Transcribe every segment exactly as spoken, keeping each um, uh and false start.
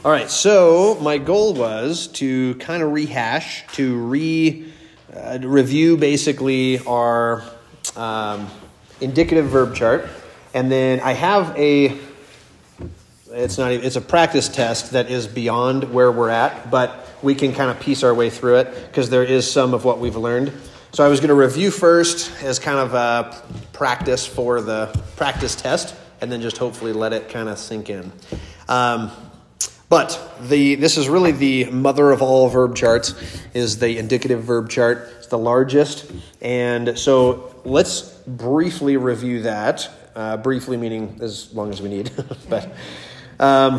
All right, so my goal was to kind of rehash, to re uh, review basically our um, indicative verb chart, and then I have a. It's not even, it's a practice test that is beyond where we're at, but we can kind of piece our way through it because there is some of what we've learned. So I was going to review first as kind of a practice for the practice test, and then just hopefully let it kind of sink in. Um, but the this is really the mother of all verb charts, is the indicative verb chart. It's the largest. And so let's briefly review that. Uh, briefly meaning as long as we need. but um,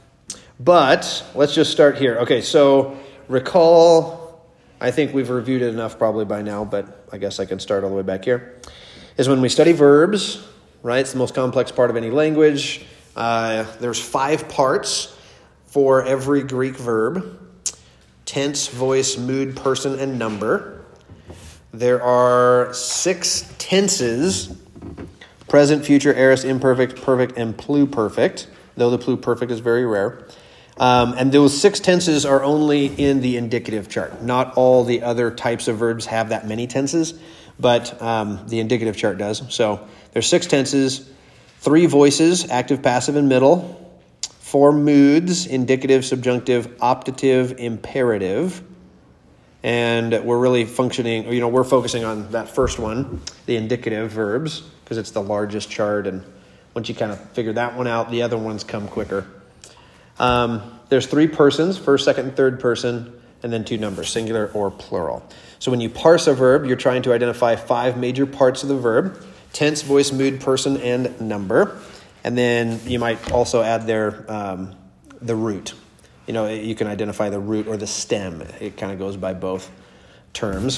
but let's just start here. Okay, so recall, I think we've reviewed it enough probably by now, but I guess I can start all the way back here, is when we study verbs, right? It's the most complex part of any language. Uh, there's five parts for every Greek verb: tense, voice, mood, person, and number. There are six tenses: present, future, aorist, imperfect, perfect, and pluperfect, though the pluperfect is very rare. Um, and those six tenses are only in the indicative chart. Not all the other types of verbs have that many tenses, but um, the indicative chart does. So there's six tenses, three voices, active, passive, and middle, four moods, indicative, subjunctive, optative, imperative. And we're really functioning, you know, we're focusing on that first one, the indicative verbs, because it's the largest chart. And once you kind of figure that one out, the other ones come quicker. Um, there's three persons, first, second, and third person, and then two numbers, singular or plural. So when you parse a verb, you're trying to identify five major parts of the verb: tense, voice, mood, person, and number. And then you might also add there um, the root. You know, you can identify the root or the stem. It kind of goes by both terms.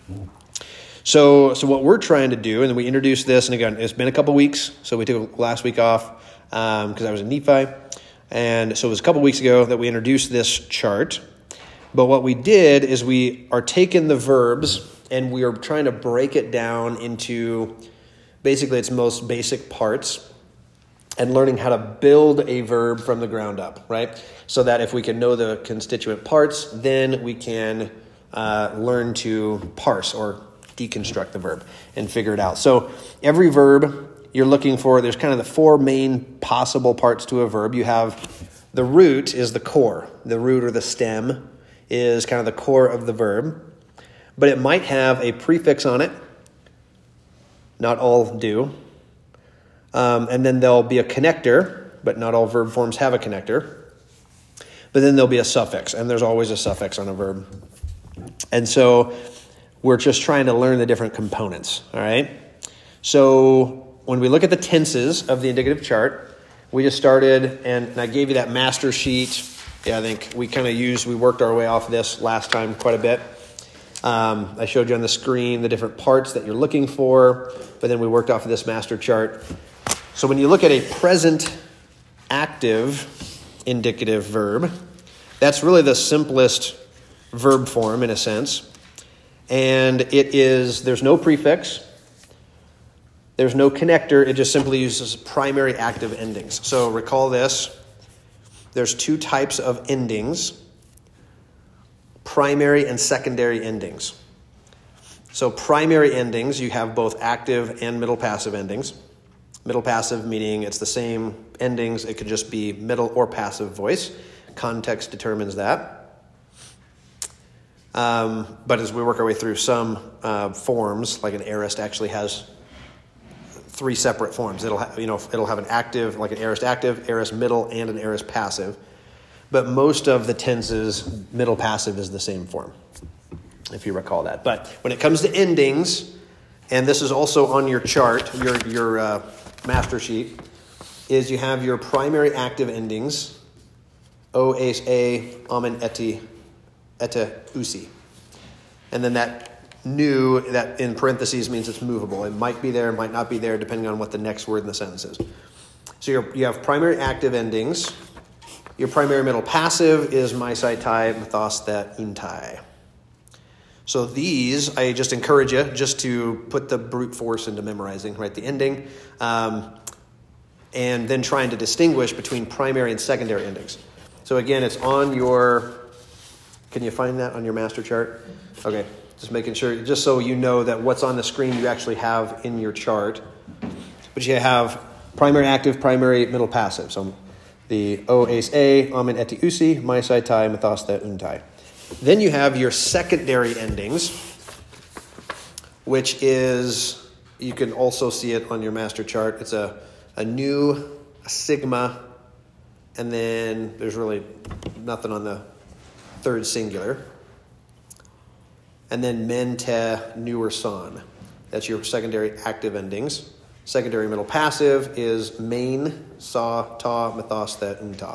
So so what we're trying to do, and then we introduced this, and again, it's been a couple weeks, so we took last week off because um, I was in Nephi. And so it was a couple weeks ago that we introduced this chart. But what we did is we are taking the verbs and we are trying to break it down into basically its most basic parts and learning how to build a verb from the ground up, right? So that if we can know the constituent parts, then we can uh, learn to parse or deconstruct the verb and figure it out. So every verb you're looking for, there's kind of the four main possible parts to a verb. You have the root is the core. The root or the stem is kind of the core of the verb. But it might have a prefix on it. Not all do. Um, and then there'll be a connector, but not all verb forms have a connector. But then there'll be a suffix, and there's always a suffix on a verb. And so we're just trying to learn the different components, all right? So when we look at the tenses of the indicative chart, we just started, and, and I gave you that master sheet. Yeah, I think we kind of used, we worked our way off this last time quite a bit. Um, I showed you on the screen the different parts that you're looking for, but then we worked off of this master chart. So when you look at a present active indicative verb, that's really the simplest verb form in a sense. And it is, there's no prefix. There's no connector. It just simply uses primary active endings. So recall this. There's two types of endings: primary and secondary endings. So primary endings, you have both active and middle passive endings. Middle passive meaning it's the same endings. It could just be middle or passive voice. Context determines that. Um, but as we work our way through some uh, forms, like an aorist actually has three separate forms. It'll have, you know, it'll have an active, like an aorist active, aorist middle, and an aorist passive. But most of the tenses, middle passive is the same form, if you recall that. But when it comes to endings, and this is also on your chart, your your uh, master sheet, is you have your primary active endings: o, ace, a, amen, eti, ete, usi, and then that new, that in parentheses means it's movable. It might be there, might not be there, depending on what the next word in the sentence is. So you're, you have primary active endings. Your primary middle passive is mai, sai, tai, mathos, that, untai. So these, I just encourage you just to put the brute force into memorizing, right? The ending, um, and then trying to distinguish between primary and secondary endings. So again, it's on your, can you find that on your master chart? Okay, just making sure, just so you know that what's on the screen you actually have in your chart. But you have primary active, primary middle passive. So the O ace A, amen eti usi, mai sai tai, mathasta untai. Then you have your secondary endings, which is, you can also see it on your master chart. It's a, a nu, a sigma, and then there's really nothing on the third singular. And then men, te, nu, or son. That's your secondary active endings. Secondary middle passive is main, sa, ta, mathos, that, unta.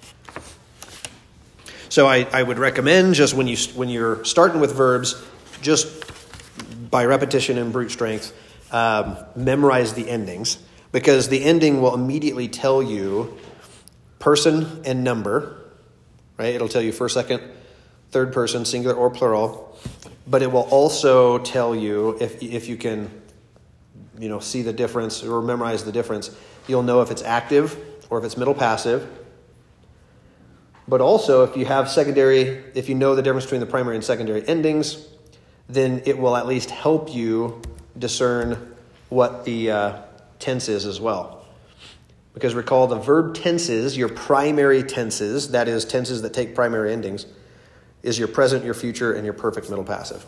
So I, I would recommend just when, you, when you're starting with verbs, just by repetition and brute strength, um, memorize the endings. Because the ending will immediately tell you person and number, right? It'll tell you first, second, third person, singular or plural. But it will also tell you, if if you can, you know, see the difference or memorize the difference, you'll know if it's active or if it's middle passive. But also, if you have secondary, if you know the difference between the primary and secondary endings, then it will at least help you discern what the uh, tense is as well. Because recall, the verb tenses, your primary tenses, that is, tenses that take primary endings, is your present, your future, and your perfect middle passive.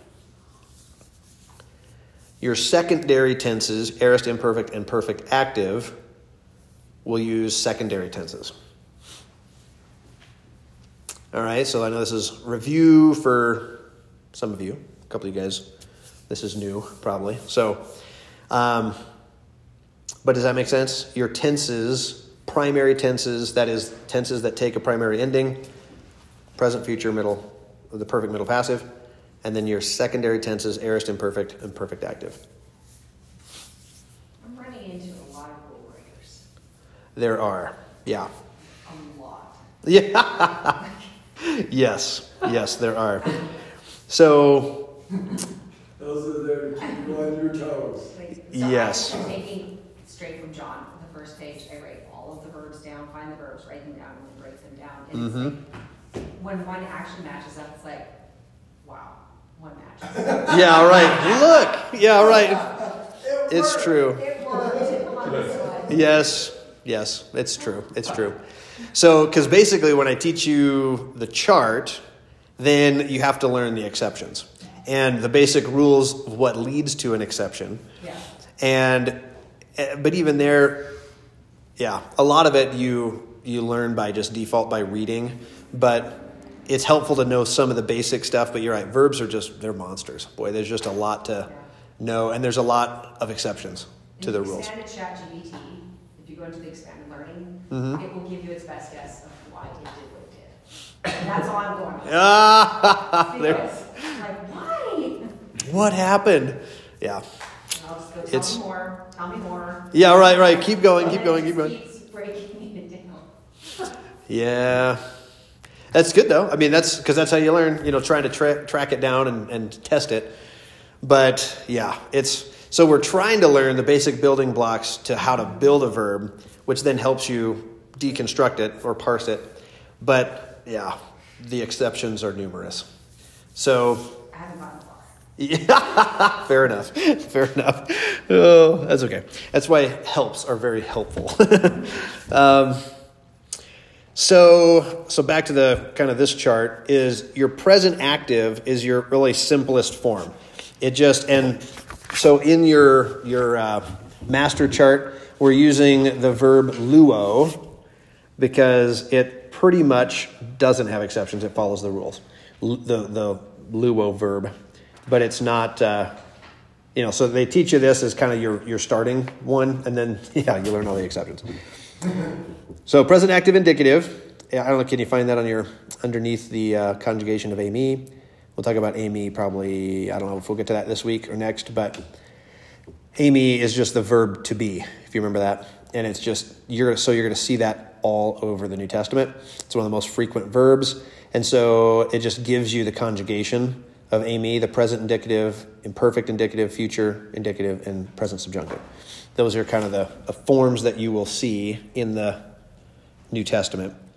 Your secondary tenses, aorist, imperfect, and perfect active, will use secondary tenses. All right, so I know this is review for some of you. A couple of you guys, this is new, probably. So, um, but does that make sense? Your tenses, primary tenses, that is, tenses that take a primary ending, present, future, middle, the perfect middle passive, and then your secondary tenses, aorist, imperfect, and perfect active. I'm running into a lot of rule breakers. There are, yeah. A lot. Yeah. Yes, yes, there are. So, those are there to keep you on your toes. Like, so yes. I'm taking straight from John, the first page. I write all of the verbs down, find the verbs, write them down, and then break them down. And Mm-hmm. it's like, when one action matches up, it's like, wow, one match. Yeah, right. Look. Yeah, right. It It's worked. true. It worked. Come on, this one. Yes, yes, it's true. It's true. So, because basically when I teach you the chart, then you have to learn the exceptions and the basic rules of what leads to an exception. Yeah. And, but even there, yeah, a lot of it you you learn by just default by reading, but it's helpful to know some of the basic stuff. But you're right, verbs are just, they're monsters. Boy, there's just a lot to know, and there's a lot of exceptions to the rules. Expanded ChatGPT, if you go into the expanded learning, Mm-hmm. it will give you its best guess of why it did what it did. And that's all I'm going with. Ah, there- Because, like, why? what happened? Yeah. And I'll just go, tell It's- me more, tell me more. Yeah, right, right. Keep going, And keep then going, it keep going. just keeps breaking it down. Yeah. That's good, though. I mean, that's because that's how you learn, you know, trying to tra- track it down and, and test it. But, yeah, it's so we're trying to learn the basic building blocks to how to build a verb, which then helps you deconstruct it or parse it. But, yeah, the exceptions are numerous. So, I haven't gotten far. yeah, fair enough. Fair enough. Oh, that's okay. That's why helps are very helpful. um, so, so back to the kind of this chart is your present active is your really simplest form. It just, and so in your, your uh, master chart, we're using the verb luo because it pretty much doesn't have exceptions. It follows the rules. L- the, the luo verb. But it's not, uh, you know, so they teach you this as kind of your, your starting one, and then, yeah, you learn all the exceptions. So present active indicative, I don't know, can you find that on your, underneath the uh, conjugation of ame? We'll talk about ame probably, I don't know if we'll get to that this week or next, but ame is just the verb to be, if you remember that. And it's just, you're so you're going to see that all over the New Testament. It's one of the most frequent verbs. And so it just gives you the conjugation of ame, the present indicative, imperfect indicative, future indicative, and present subjunctive. Those are kind of the, the forms that you will see in the New Testament.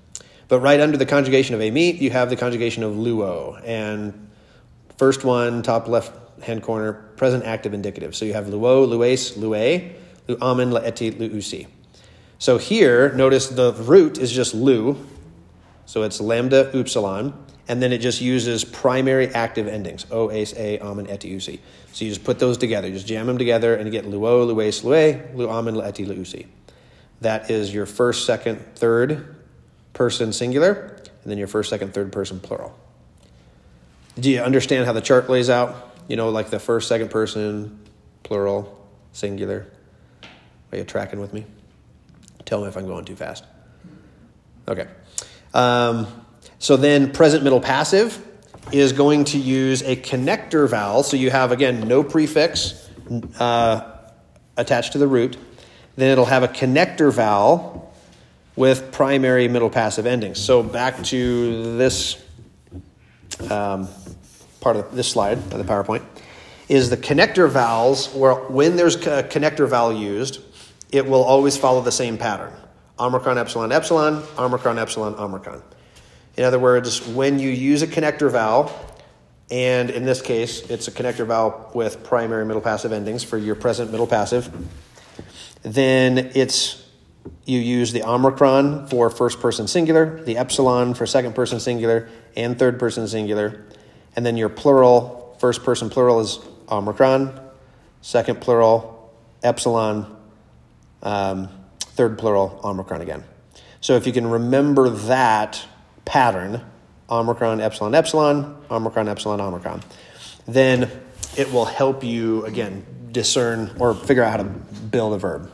But right under the conjugation of amete, you have the conjugation of luo. And first one, top left-hand corner, present active indicative. So you have luo, lues, lue, luamen, laeti, luusi. So here, notice the root is just lu. So it's lambda, upsilon. And then it just uses primary active endings. O, ace, a, amen, eti, usi. So you just put those together. You just jam them together and you get luo, lues, lue, luamen, laeti, luusi. That is your first, second, third person singular, and then your first, second, third person plural. Do you understand how the chart lays out? You know, like the first, second person, plural, singular. Are you tracking with me? Tell me if I'm going too fast. Okay. Um, so then present middle passive is going to use a connector vowel. So you have, again, no prefix uh, attached to the root. Then it'll have a connector vowel with primary middle passive endings. So back to this um, part of this slide of the PowerPoint is the connector vowels, where when there's a connector vowel used, it will always follow the same pattern. Omicron, epsilon, epsilon, omicron, epsilon, omicron. In other words, when you use a connector vowel, and in this case, it's a connector vowel with primary middle passive endings for your present middle passive, then it's you use the omicron for first person singular, the epsilon for second person singular, and third person singular. And then your plural, first person plural is omicron, second plural, epsilon, um, third plural, omicron again. So if you can remember that pattern, omicron, epsilon, epsilon, omicron, epsilon, omicron, then it will help you, again, discern or figure out how to build a verb.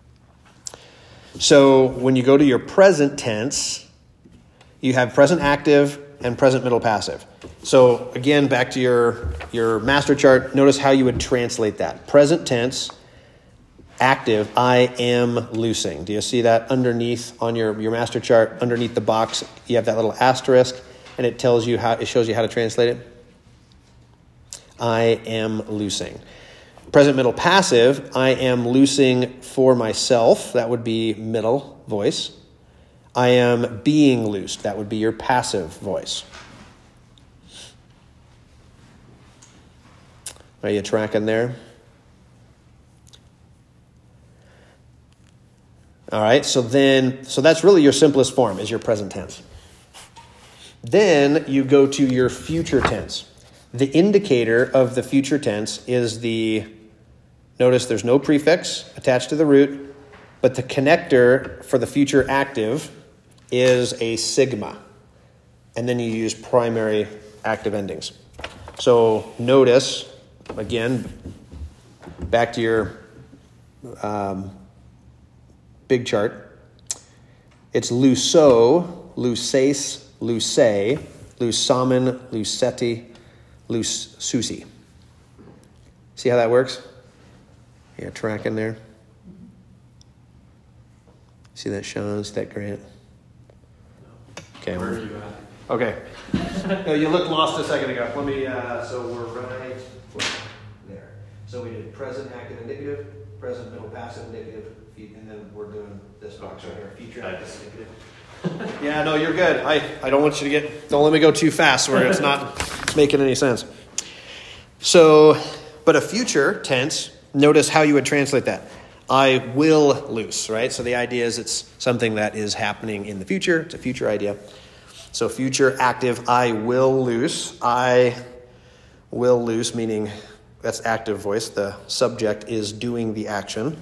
So when you go to your present tense, you have present active and present middle passive. So again, back to your, your master chart, notice how you would translate that. Present tense, active, I am loosing. Do you see that underneath on your, your master chart, underneath the box, you have that little asterisk, and it tells you how, it shows you how to translate it. I am loosing. Present middle passive, I am loosing for myself. That would be middle voice. I am being loosed. That would be your passive voice. Are you tracking there? All right, so then, so that's really your simplest form, is your present tense. Then you go to your future tense. The indicator of the future tense is the, notice there's no prefix attached to the root, but the connector for the future active is a sigma. And then you use primary active endings. So notice, again, back to your um, big chart. It's luso, luces, luce, lusamen, luceti, lus susi. See how that works? Yeah, tracking there. See that, Sean? See that, Grant? Okay. Where are you at? Okay. No, you looked lost a second ago. Let me, uh, so we're right there. So we did present active indicative, present middle passive indicative, and then we're doing this box right here, future active indicative. Yeah, no, you're good. I, I don't want you to get, don't let me go too fast where it's not making any sense. So, but a future tense, notice how you would translate that. I will loose, right? So the idea is it's something that is happening in the future. It's a future idea. So future active, I will loose. I will loose, meaning that's active voice. The subject is doing the action.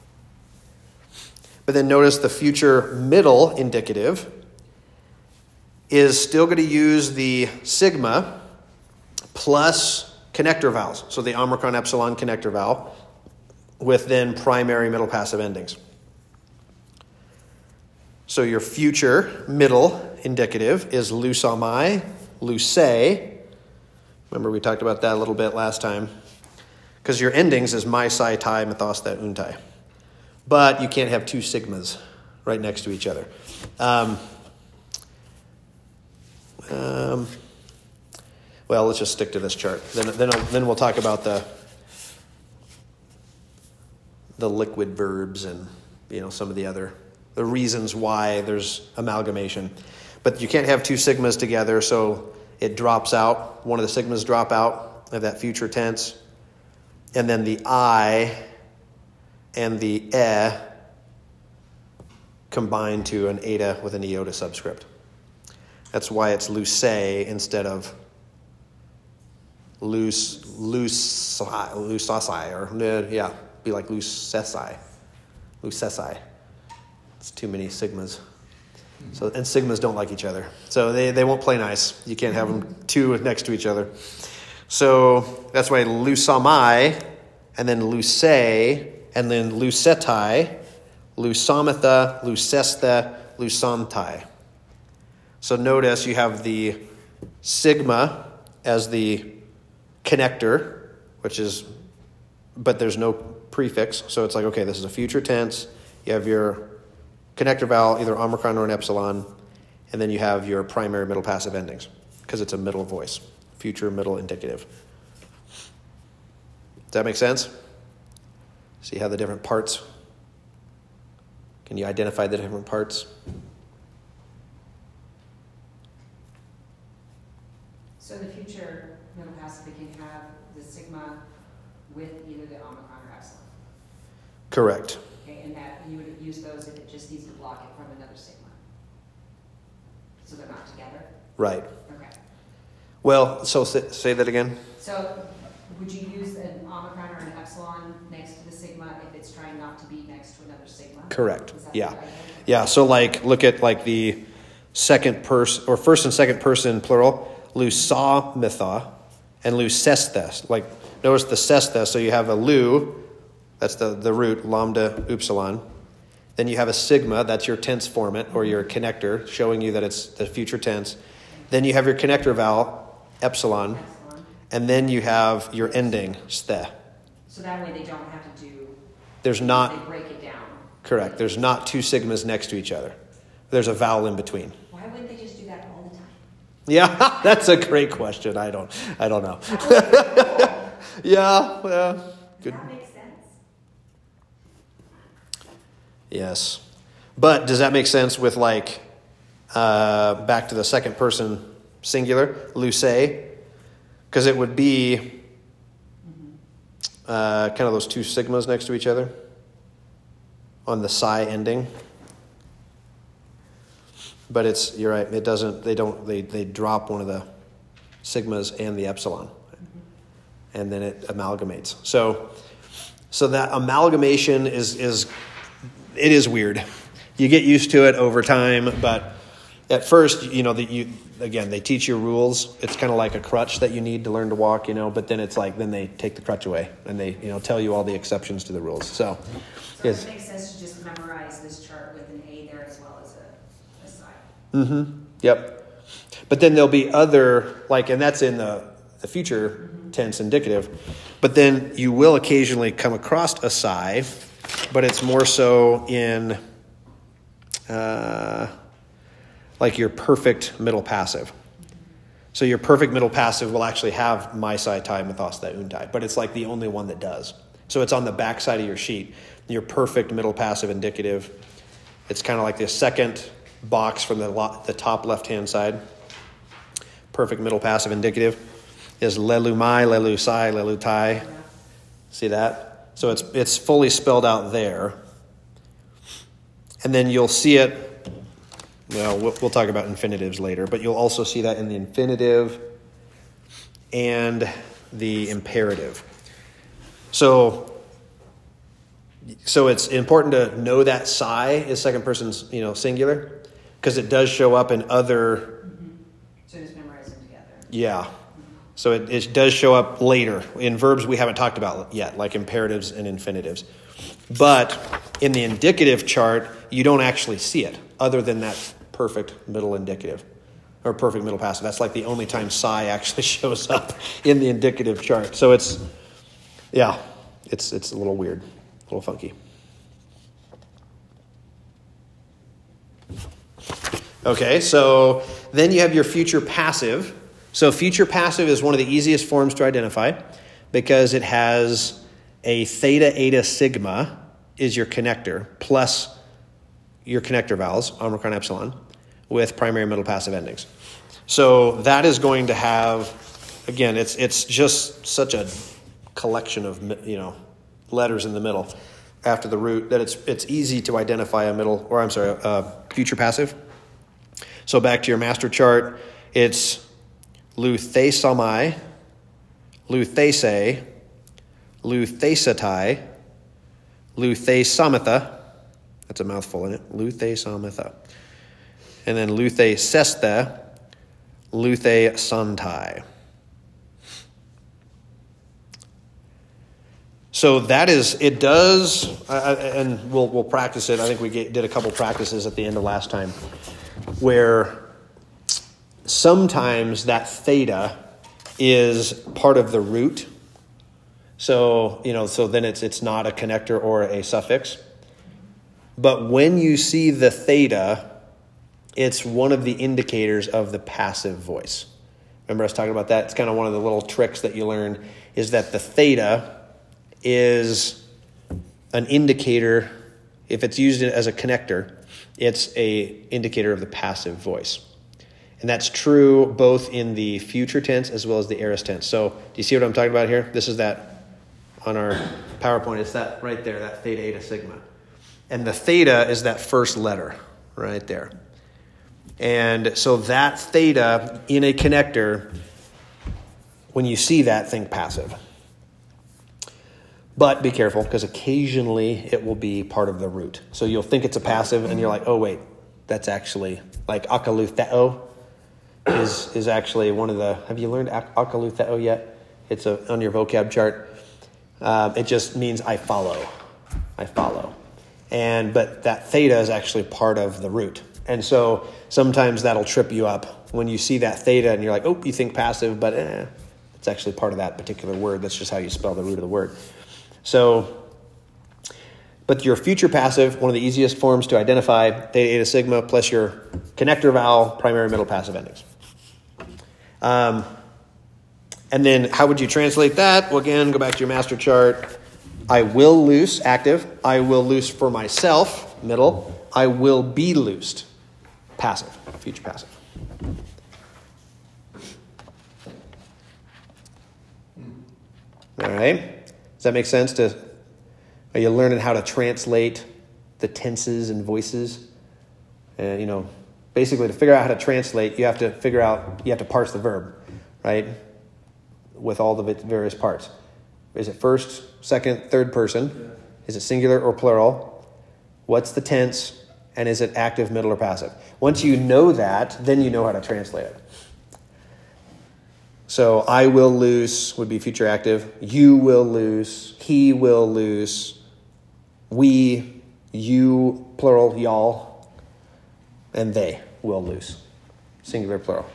But then notice the future middle indicative is still going to use the sigma plus connector vowels. So the omicron epsilon connector vowel with then primary middle passive endings. So your future middle indicative is lusamai, luce. Remember we talked about that a little bit last time. Because your endings is mai, sai, tai, mythos, that, untai. But you can't have two sigmas right next to each other. Um, um, well, let's just stick to this chart. Then, then, then we'll talk about the the liquid verbs and you know some of the other the reasons why there's amalgamation. but you can't have two sigmas together, so it drops out. One of the sigmas drop out of that future tense. And then the I and the E combine to an eta with an iota subscript. That's why it's lucé instead of loose, loose, loosasai, or yeah, be like lucesai, lucesai. It's too many sigmas. So and sigmas don't like each other, so they, they won't play nice. You can't have them two next to each other. So that's why lusamai, and then lucé, and then lucetai, lusamatha, lucestha, lusantai. So notice you have the sigma as the connector, which is, but there's no prefix. So it's like, okay, this is a future tense. You have your connector vowel, either omicron or an epsilon, and then you have your primary middle passive endings because it's a middle voice, future middle indicative. Does that make sense? See how the different parts, can you identify the different parts? So the future middle passive can have the sigma with either the omicron or epsilon. Correct. Okay, and that you would use those if it just needs to block it from another sigma. So they're not together? Right. Okay. Well, so say, say that again. So would you use an omicron or an epsilon next to the sigma if it's trying not to be next to another sigma? Correct. Is that Yeah. the idea? Yeah. So like, look at like the second person or first and second person plural, lusamitha and lucestha. Like notice the sestha. So you have a lu, that's the, the root, lambda upsilon. Then you have a sigma, that's your tense format or your connector, showing you that it's the future tense. Then you have your connector vowel, epsilon. Epsilon. And then you have your ending, ste. So that way they don't have to do, There's they not, break it down. correct, there's not two sigmas next to each other. There's a vowel in between. Why wouldn't they just do that all the time? Yeah, that's a great question. I don't, I don't know. yeah, yeah, Does good. that make sense? Yes, but does that make sense with like uh, back to the second person singular, lucé? Because it would be uh, kind of those two sigmas next to each other on the psi ending. But it's, you're right, it doesn't, they don't, they, they drop one of the sigmas and the epsilon. And then it amalgamates. So, so that amalgamation is, is, it is weird. You get used to it over time, but at first, you know, that you, again, they teach you rules. It's kind of like a crutch that you need to learn to walk, you know, but then it's like, then they take the crutch away and they, you know, tell you all the exceptions to the rules. So, So yes. it makes sense to just memorize this chart with an A there as well as a, a side. Mm-hmm. Yep. But then there'll be other, like, and that's in the, the future mm-hmm. tense indicative. But then you will occasionally come across a psi, but it's more so in, uh, like your perfect middle passive. So your perfect middle passive will actually have my psi tai, mythos tai, untai, but it's like the only one that does. So it's on the back side of your sheet. Your perfect middle passive indicative. It's kind of like the second box from the lo- the top left-hand side. Perfect middle passive indicative is lelu mai, lelu sai, lelu tai. Yeah. See that? So it's it's fully spelled out there. And then you'll see it, well, we'll we'll talk about infinitives later, but you'll also see that in the infinitive and the imperative. So So it's important to know that psi is second person's, you know, singular, because it does show up in other. Mm-hmm. So just memorize them together. Yeah. Mm-hmm. So it, it does show up later in verbs we haven't talked about yet, like imperatives and infinitives. But in the indicative chart, you don't actually see it, other than that perfect middle indicative or perfect middle passive. That's like the only time psi actually shows up in the indicative chart. So it's, yeah, it's it's a little weird. A little funky. Okay, so then you have your future passive. So future passive is one of the easiest forms to identify because it has a theta, eta, sigma is your connector plus your connector vowels, omicron, epsilon, with primary middle passive endings. So that is going to have, again, it's it's just such a collection of, you know, letters in the middle after the root that it's it's easy to identify a middle, or I'm sorry, a future passive. So back to your master chart, it's luthesomai, luthese, luthesatai, luthesamitha. That's a mouthful in it. Luthesamitha. And then luthesesthe, luthesantai. So that is, it does, uh, and we'll we'll practice it. I think we get, did a couple practices at the end of last time, where sometimes that theta is part of the root. So, you know, so then it's it's not a connector or a suffix. But when you see the theta, it's one of the indicators of the passive voice. Remember I was talking about that? It's kind of one of the little tricks that you learned, is that the theta is an indicator. If it's used as a connector, it's a indicator of the passive voice. And that's true both in the future tense as well as the aorist tense. So do you see what I'm talking about here? This is that on our PowerPoint. It's that right there, that theta, eta, sigma. And the theta is that first letter right there. And so that theta in a connector, when you see that, think passive. But be careful, because occasionally it will be part of the root. So you'll think it's a passive, and you're like, oh, wait, that's actually, like akalutheo is is actually one of the, have you learned akalutheo yet? It's a, on your vocab chart. Um, it just means I follow. I follow. And but that theta is actually part of the root. And so sometimes that'll trip you up when you see that theta, and you're like, oh, you think passive, but eh, it's actually part of that particular word. That's just how you spell the root of the word. So, but your future passive, one of the easiest forms to identify, theta, eta, sigma, plus your connector vowel, primary, middle passive endings. Um, and then how would you translate that? Well, again, go back to your master chart. I will loose, active. I will loose for myself, middle. I will be loosed, passive, future passive. All right. Does that make sense? To, are you learning how to translate the tenses and voices? And, you know, basically to figure out how to translate, you have to figure out, you have to parse the verb, right? With all of its various parts. Is it first, second, third person? Is it singular or plural? What's the tense? And is it active, middle, or passive? Once you know that, then you know how to translate it. So I will loose would be future active. You will loose. He will loose. We, you, plural, y'all. And they will loose. Singular, plural.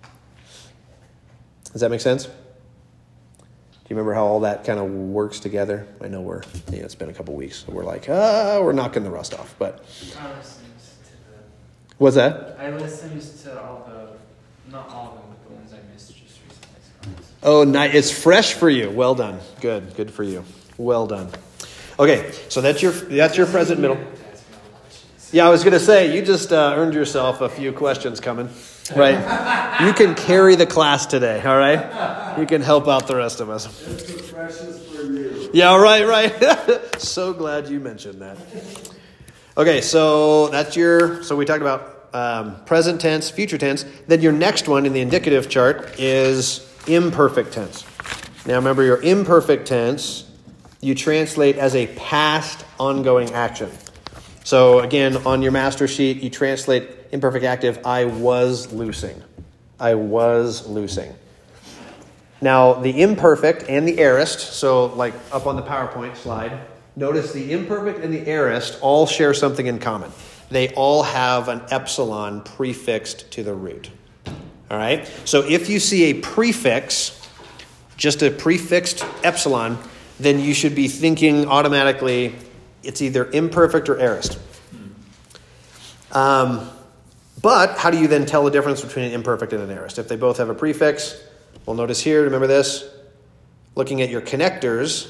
Does that make sense? Do you remember how all that kind of works together? I know we're, you know, it's been a couple weeks. So we're like, ah, we're knocking the rust off. But I listened to the... What's that? I listened to all the... Not all of them, but the ones I missed just recently. So. Oh, nice. It's fresh for you. Well done. Good. Good for you. Well done. Okay, so that's your that's your present middle. Yeah, I was going to say, you just uh, earned yourself a few questions coming. Right? You can carry the class today, all right? You can help out the rest of us. It's the freshest for you. Yeah, right, right. So glad you mentioned that. Okay, so that's your, so we talked about um, present tense, future tense. Then your next one in the indicative chart is imperfect tense. Now remember, your imperfect tense, you translate as a past ongoing action. So again, on your master sheet, you translate imperfect active, I was loosing. I was loosing. Now, the imperfect and the aorist, so like up on the PowerPoint slide, notice the imperfect and the aorist all share something in common. They all have an epsilon prefixed to the root. All right? So if you see a prefix, just a prefixed epsilon, then you should be thinking automatically it's either imperfect or aorist. Um, but how do you then tell the difference between an imperfect and an aorist? If they both have a prefix, well, notice here, remember this, looking at your connectors,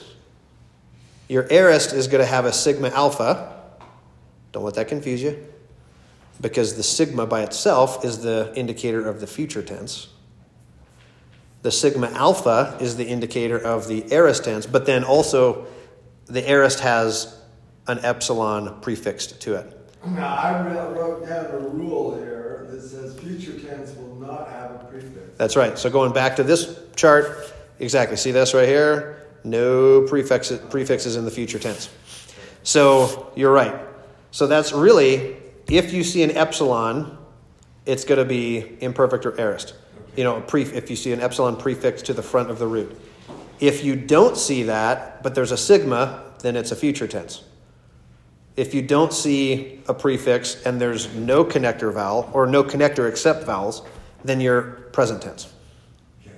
your aorist is going to have a sigma alpha. Don't let that confuse you. because the sigma by itself is the indicator of the future tense. The sigma alpha is the indicator of the aorist tense, but then also the aorist has an epsilon prefixed to it. Now, I wrote down a rule here that says future tense will not have a prefix. That's right. So going back to this chart, exactly. See this right here? No prefixes, prefixes in the future tense. So you're right. So that's really, if you see an epsilon, it's going to be imperfect or aorist. You know, pre, if you see an epsilon prefix to the front of the root. If you don't see that, but there's a sigma, then it's a future tense. If you don't see a prefix and there's no connector vowel, or no connector except vowels, then you're present tense. Okay.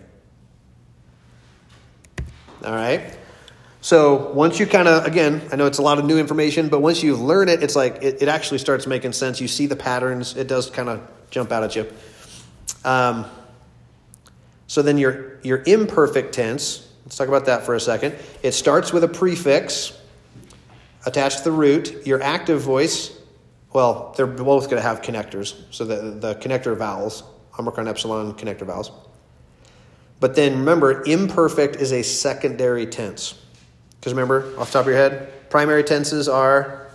All right? So once you kind of, again, I know it's a lot of new information, but once you learn it, it's like, it, it actually starts making sense. You see the patterns. It does kind of jump out at you. Um, so then your, your imperfect tense, let's talk about that for a second. It starts with a prefix attached to the root. Your active voice, well, they're both going to have connectors. So the, the connector vowels, omicron, epsilon, connector vowels. But then remember, imperfect is a secondary tense. Because remember, off the top of your head, primary tenses are,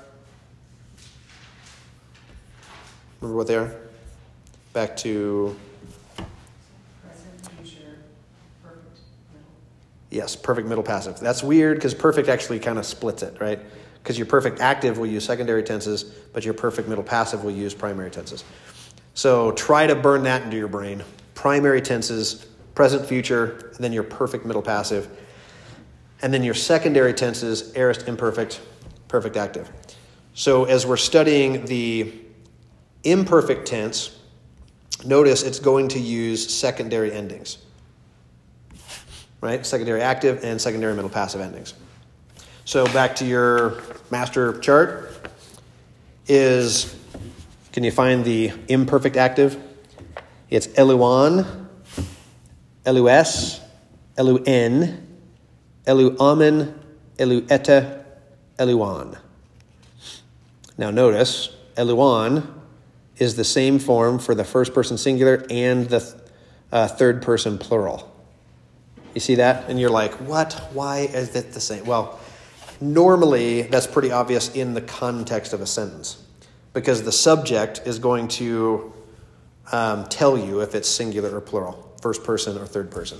remember what they are? Back to, Present, future, perfect, middle. yes, perfect middle passive. That's weird because perfect actually kind of splits it, right? Because your perfect active will use secondary tenses, but your perfect middle passive will use primary tenses. So try to burn that into your brain. Primary tenses, present, future, and then your perfect middle passive. And then your secondary tenses, aorist, imperfect, perfect, active. So as we're studying the imperfect tense, notice it's going to use secondary endings. Right? Secondary active and secondary middle passive endings. So back to your master chart is, can you find the imperfect active? It's eluan, elus, elun, eluamen, elueta, eluan. Now notice, eluan is the same form for the first person singular and the uh, third person plural. You see that? And you're like, what? Why is it the same? Well, normally that's pretty obvious in the context of a sentence because the subject is going to um, tell you if it's singular or plural, first person or third person.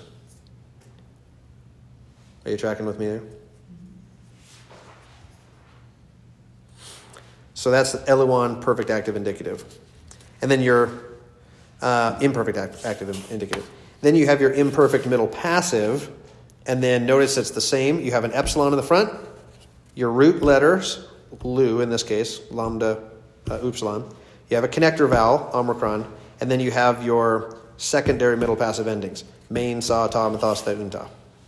Are you tracking with me there? So that's the eluan, perfect active indicative. And then your uh, imperfect act, active indicative. Then you have your imperfect middle passive. And then notice it's the same. You have an epsilon in the front. Your root letters, lu in this case, lambda, uh, upsilon. You have a connector vowel, omicron. And then you have your secondary middle passive endings. Main, sa, ta, mathas, tha, unta.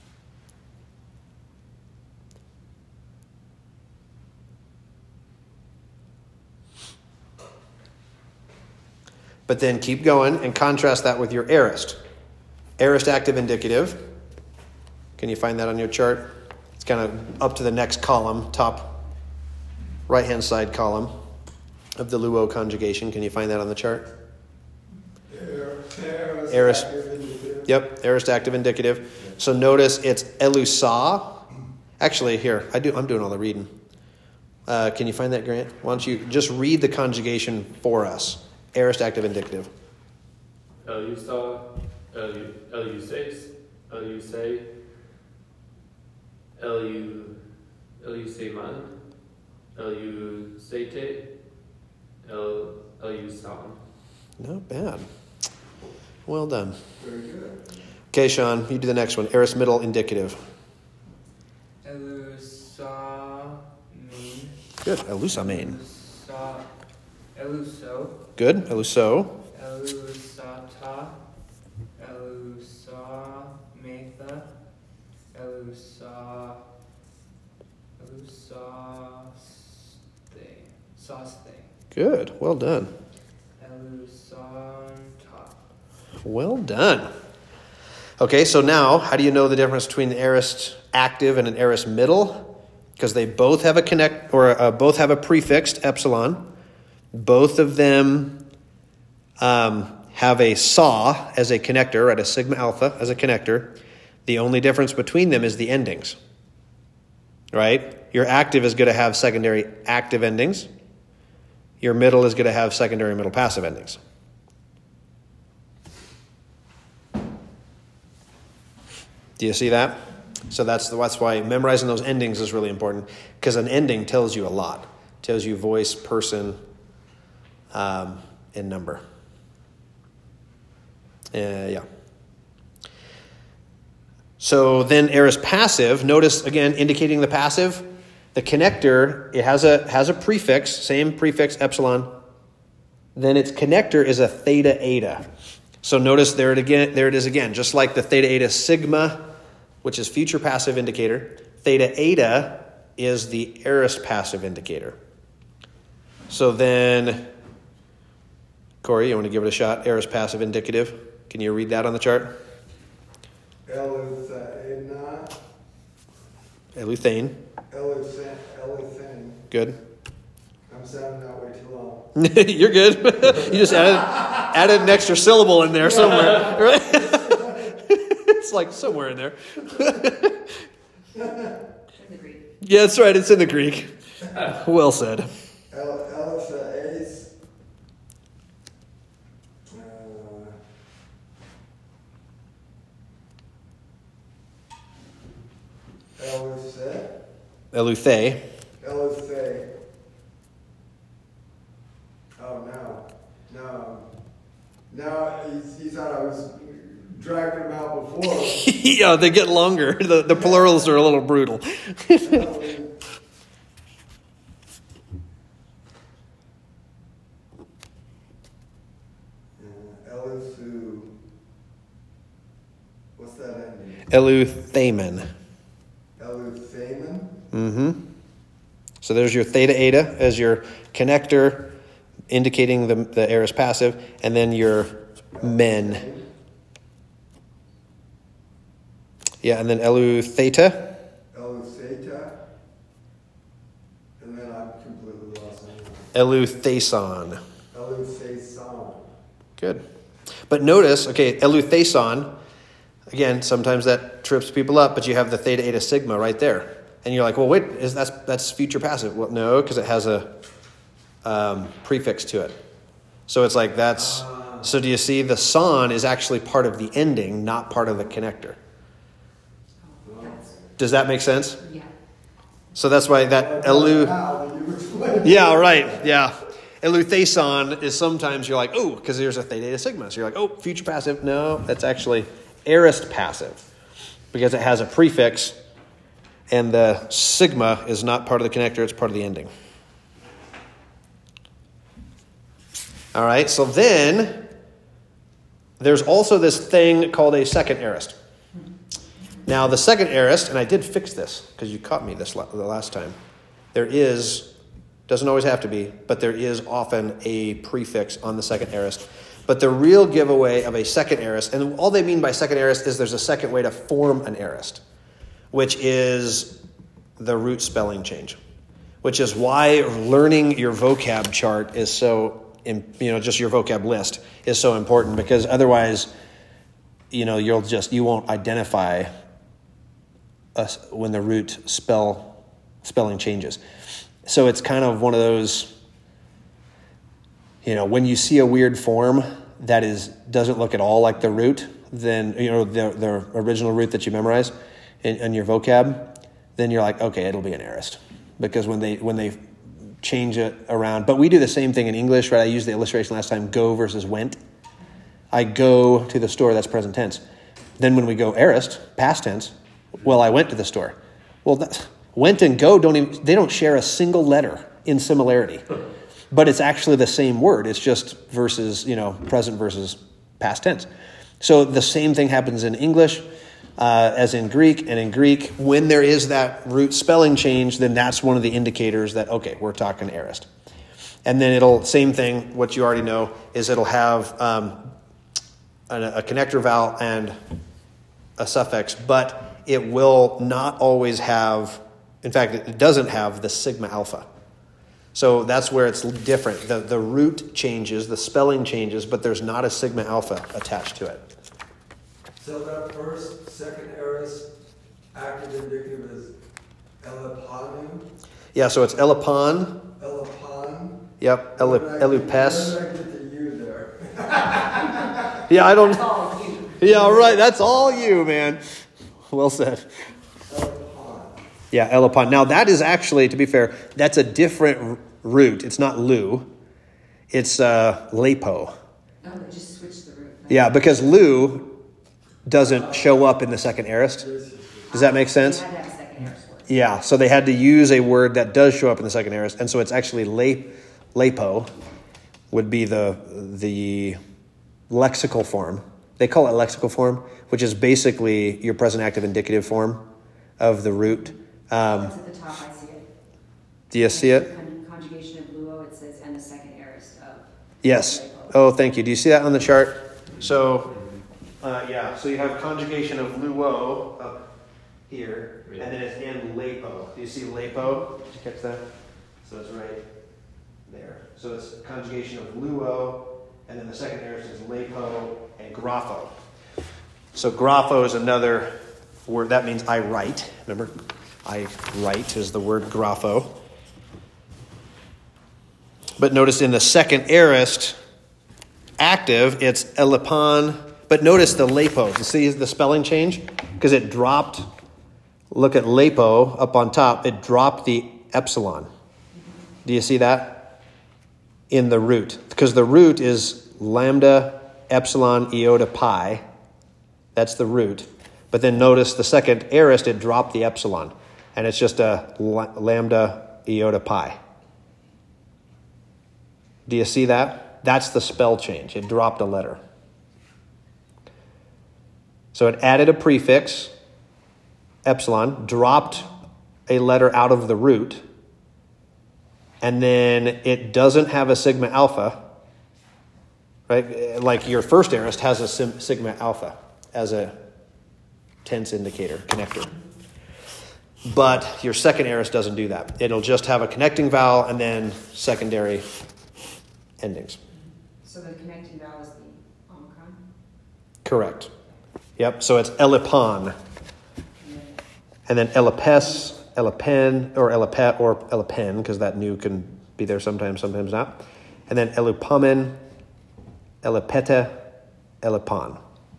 But then keep going and contrast that with your aorist. Aorist active indicative. Can you find that on your chart? It's kind of up to the next column, top right-hand side column of the luo conjugation. Can you find that on the chart? Aorist. Aorist. active indicative. Yep, aorist active indicative. So notice it's elusa. Actually, here, I do, I'm doing all the reading. Uh, can you find that, Grant? Why don't you just read the conjugation for us? Aorist active indicative. Elusa, elu, elusace, elusay, elu, elusaman, elusate, el, elusan. Not bad. Well done. Very good. Okay, Sean, you do the next one. Aorist middle indicative. Elusamin. Good. Elusamain. Elusa. Eluso. Good. Eluso. Elusata. Elusamatha. Elusa. Elusaste. Saste. Good. Well done. Elusanta. Well done. Okay, so now, how do you know the difference between an aorist active and an aorist middle? Because they both have a connect or uh, both have a prefixed epsilon, Both of them um, have a saw as a connector, right? A sigma alpha as a connector. The only difference between them is the endings, right? Your active is going to have secondary active endings. Your middle is going to have secondary middle passive endings. Do you see that? So that's the, that's why memorizing those endings is really important, because an ending tells you a lot. It tells you voice, person, um, and number. Uh, yeah. So then aorist passive, notice again indicating the passive, the connector, it has a has a prefix, same prefix, epsilon. Then its connector is a theta eta. So notice there it again, there it is again, just like the theta eta sigma, which is future passive indicator. Theta eta is the aorist passive indicator. So then, Corey, you want to give it a shot? Aorist passive indicative. Can you read that on the chart? Eleuthena. Eluthane. Eleuthane. Eleuthane. Good. I'm sounding that way too long. You're good. You just added added an extra syllable in there somewhere, right? It's like somewhere in there. In the Greek. Yeah, that's right. It's in the Greek. Well said. El- Eleuthase. Uh, Eleuthe. Eleuthe. Eleuthe. Oh, no. No. No, he, he thought I was dragging him out before. Yeah, they get longer. The, the plurals are a little brutal. Eluthu. What's that ending? Eleuthamen. Eleuthamen? Mm-hmm. So there's your theta eta as your connector, indicating the, the aorist passive, and then your men. Yeah, and then Eleuthaeta. Eleutheta. And then I'm completely lost on that. Eleuthason. Eleuthason. Good. But notice, okay, Eleuthason, again, sometimes that trips people up, but you have the theta eta sigma right there. And you're like, well, wait, is that's that's future passive? Well, no, because it has a um, prefix to it. So it's like that's, uh, so do you see the son is actually part of the ending, not part of the connector. Does that make sense? Yeah. So that's why that elu. Yeah, right. Yeah. Eleuthason is sometimes you're like, oh, because there's a theta eta sigma. So you're like, oh, future passive. No, that's actually aorist passive because it has a prefix and the sigma is not part of the connector. It's part of the ending. All right. So then there's also this thing called a second aorist. Now, the second aorist, and I did fix this because you caught me this la- the last time. There is, doesn't always have to be, but there is often a prefix on the second aorist. But the real giveaway of a second aorist, and all they mean by second aorist is there's a second way to form an aorist, which is the root spelling change, which is why learning your vocab chart is so, you know, just your vocab list is so important, because otherwise, you know, you'll just, you won't identify us when the root spell spelling changes. So it's kind of one of those, you know, when you see a weird form that is doesn't look at all like the root, then, you know, the the original root that you memorize in, in your vocab, then you're like, okay, it'll be an aorist. Because when they when they change it around, but we do the same thing in English, right? I used the illustration last time, go versus went. I go to the store, that's present tense. Then when we go aorist, past tense, well, I went to the store. Well, that, went and go, don't even, they don't share a single letter in similarity. But it's actually the same word. It's just versus, you know, present versus past tense. So the same thing happens in English uh, as in Greek. And in Greek, when there is that root spelling change, then that's one of the indicators that, okay, we're talking aorist. And then it'll, same thing, what you already know, is it'll have um, a, a connector vowel and a suffix, but it will not always have, in fact, it doesn't have the sigma alpha. So that's where it's different. The, the root changes, the spelling changes, but there's not a sigma alpha attached to it. So that first, second aorist active indicative is elipanu, Yeah, so it's elipon. elipon. Yep, Where elip, did I- elupes. Where did I get the U there? Yeah, I don't. That's all you. Yeah, right. That's all you, man. Well said. Elipon. Yeah, elipon. Now that is actually, to be fair, that's a different r- root. It's not lu. It's uh, lepo. Oh, they just switched the root. Yeah, because lu doesn't show up in the second aorist. Does that make sense? They had to have a second aorist word. Yeah, so they had to use a word that does show up in the second aorist, and so it's actually le, lepo would be the the lexical form. They call it lexical form, which is basically your present active indicative form of the root. Um, It's at the top, I see it. do you see it? Con- Conjugation of luo, it says, and the second aorist of. Yes. lepo. Oh, thank you. Do you see that on the chart? So, uh, yeah, so you have conjugation of luo up here, and then it's in lepo. Do you see lepo? Did you catch that? So it's right there. So it's conjugation of luo, and then the second aorist is lepo and grapho. So grapho is another word. That means I write. Remember, I write is the word grapho. But notice in the second aorist active, it's elipon. But notice the lepo. You see the spelling change? Because it dropped, look at lepo up on top, it dropped the epsilon. Do you see that? In the root. Because the root is lambda epsilon iota pi. That's the root. But then notice the second aorist, it dropped the epsilon. And it's just a lambda iota pi. Do you see that? That's the spell change. It dropped a letter. So it added a prefix, epsilon, dropped a letter out of the root, and then it doesn't have a sigma alpha, right? Like your first aorist has a sim- sigma alpha as a tense indicator, connector. But your second aorist doesn't do that. It'll just have a connecting vowel and then secondary endings. So the connecting vowel is the omicron? Correct. Yep, so it's elipon. And then elipes, elipen, or elipet, or elipen, because that new can be there sometimes, sometimes not. And then elupamen, elipete, elipon.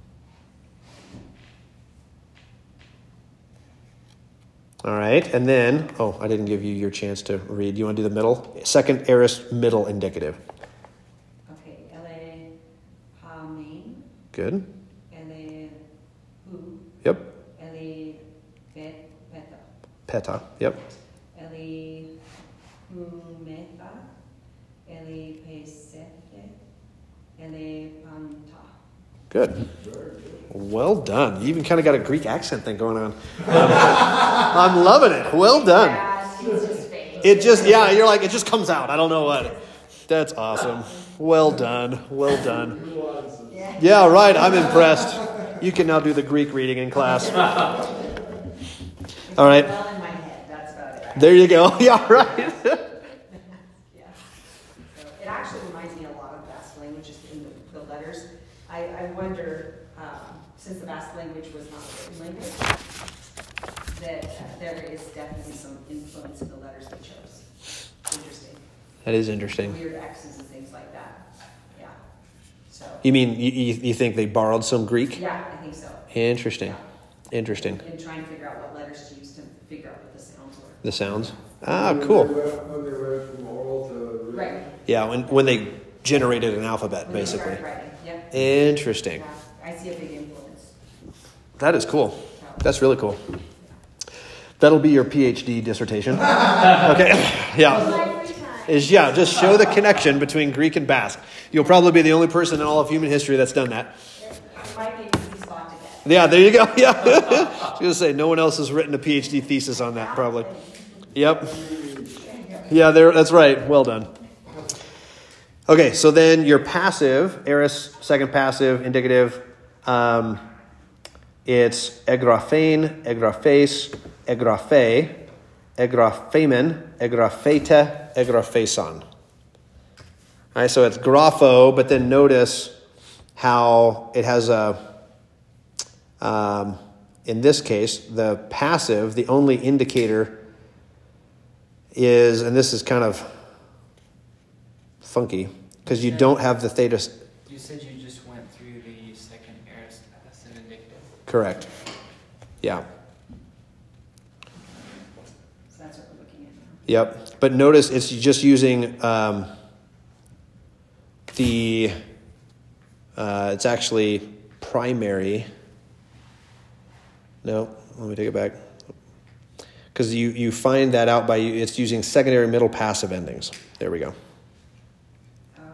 All right, and then, oh, I didn't give you your chance to read. You want to do the middle? Second aorist middle indicative. Okay, ele pamin, Good. ele hu, Yep. ele bet beta, Peta. Yep. ele humeta, ele pesete, ele panta. Good. Well done. You even kind of got a Greek accent thing going on. Um, I'm loving it. Well done. Yeah, it's just fake. It just, yeah, you're like, it just comes out. I don't know what. That's awesome. Well done. Well done. Yeah. Yeah, right. I'm impressed. You can now do the Greek reading in class. All right. Well in my head, that's about it. There you go. Yeah, right. Yeah. So it actually reminds me a lot of Basque language, just in the, the letters. I, I wonder, um, since the Basque language was not a written language, that uh, there is definitely some influence in the letters they chose. Interesting. That is interesting. Weird X's and things like that. Yeah. So. You mean, you, you you think they borrowed some Greek? Yeah, I think so. Interesting. Interesting. And trying to figure out what letters to use to figure out what the sounds were. The sounds. Ah, When cool. they went- When they went from oral to written. Right. Yeah, when, when they generated an alphabet, When they basically. started writing. Yep. Interesting. Yeah, I see a big influence. That is cool. That's really cool. That'll be your PhD dissertation. Okay. Yeah. Is yeah, just show the connection between Greek and Basque. You'll probably be the only person in all of human history that's done that. It might be an easy spot to get. Yeah, there you go. Yeah. I was gonna say no one else has written a PhD thesis on that, probably. Yep. Yeah, there that's right. Well done. Okay, so then your passive, aorist, second passive, indicative, um, it's egraphein, egraphes, egraphe, egraphemen, egrapheta, egrapheson. All right, so it's grapho, but then notice how it has a, um, in this case, the passive, the only indicator is, and this is kind of funky, because you don't have the theta. You said you just went through the second aorist passive indicative. Correct. Yeah. So that's what we're looking at now. Yep. But notice it's just using um, the, uh, it's actually primary. No, let me take it back. Because you, you find that out by, it's using secondary middle passive endings. There we go. Um,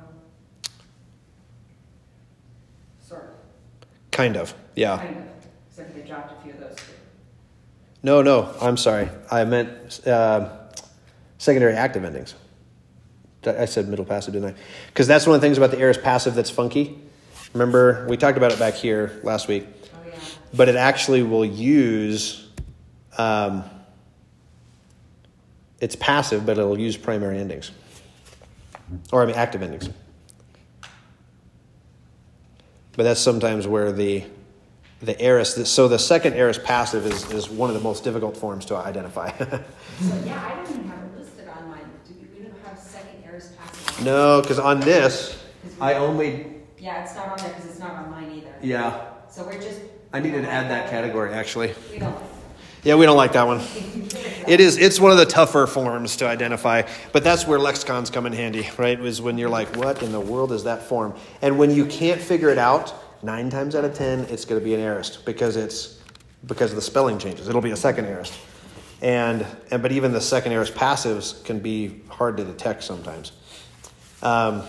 Sort of. Kind of, yeah. Kind of. Except they dropped a few of those too. No, no, I'm sorry. I meant uh, secondary active endings. I said middle passive, didn't I? Because that's one of the things about the aorist passive that's funky. Remember, we talked about it back here last week. Oh, yeah. But it actually will use, um, it's passive, but it'll use primary endings. Or, I mean, active endings. But that's sometimes where the the aorist, so the second aorist passive is, is one of the most difficult forms to identify. So, yeah, I don't even have it listed on mine. Do we, we don't have second aorist passive? No, because on this, I only... Yeah, it's not on there because it's not on mine either. Yeah. So we're just... I needed to add that category, actually. We don't. Yeah, we don't like that one. It is, it's one of the tougher forms to identify, but that's where lexicons come in handy, right? Is when you're like, what in the world is that form? And when you can't figure it out, nine times out of ten, it's going to be an aorist because it's, because of the spelling changes. It'll be a second aorist. And, and but even the second aorist passives can be hard to detect sometimes. Um,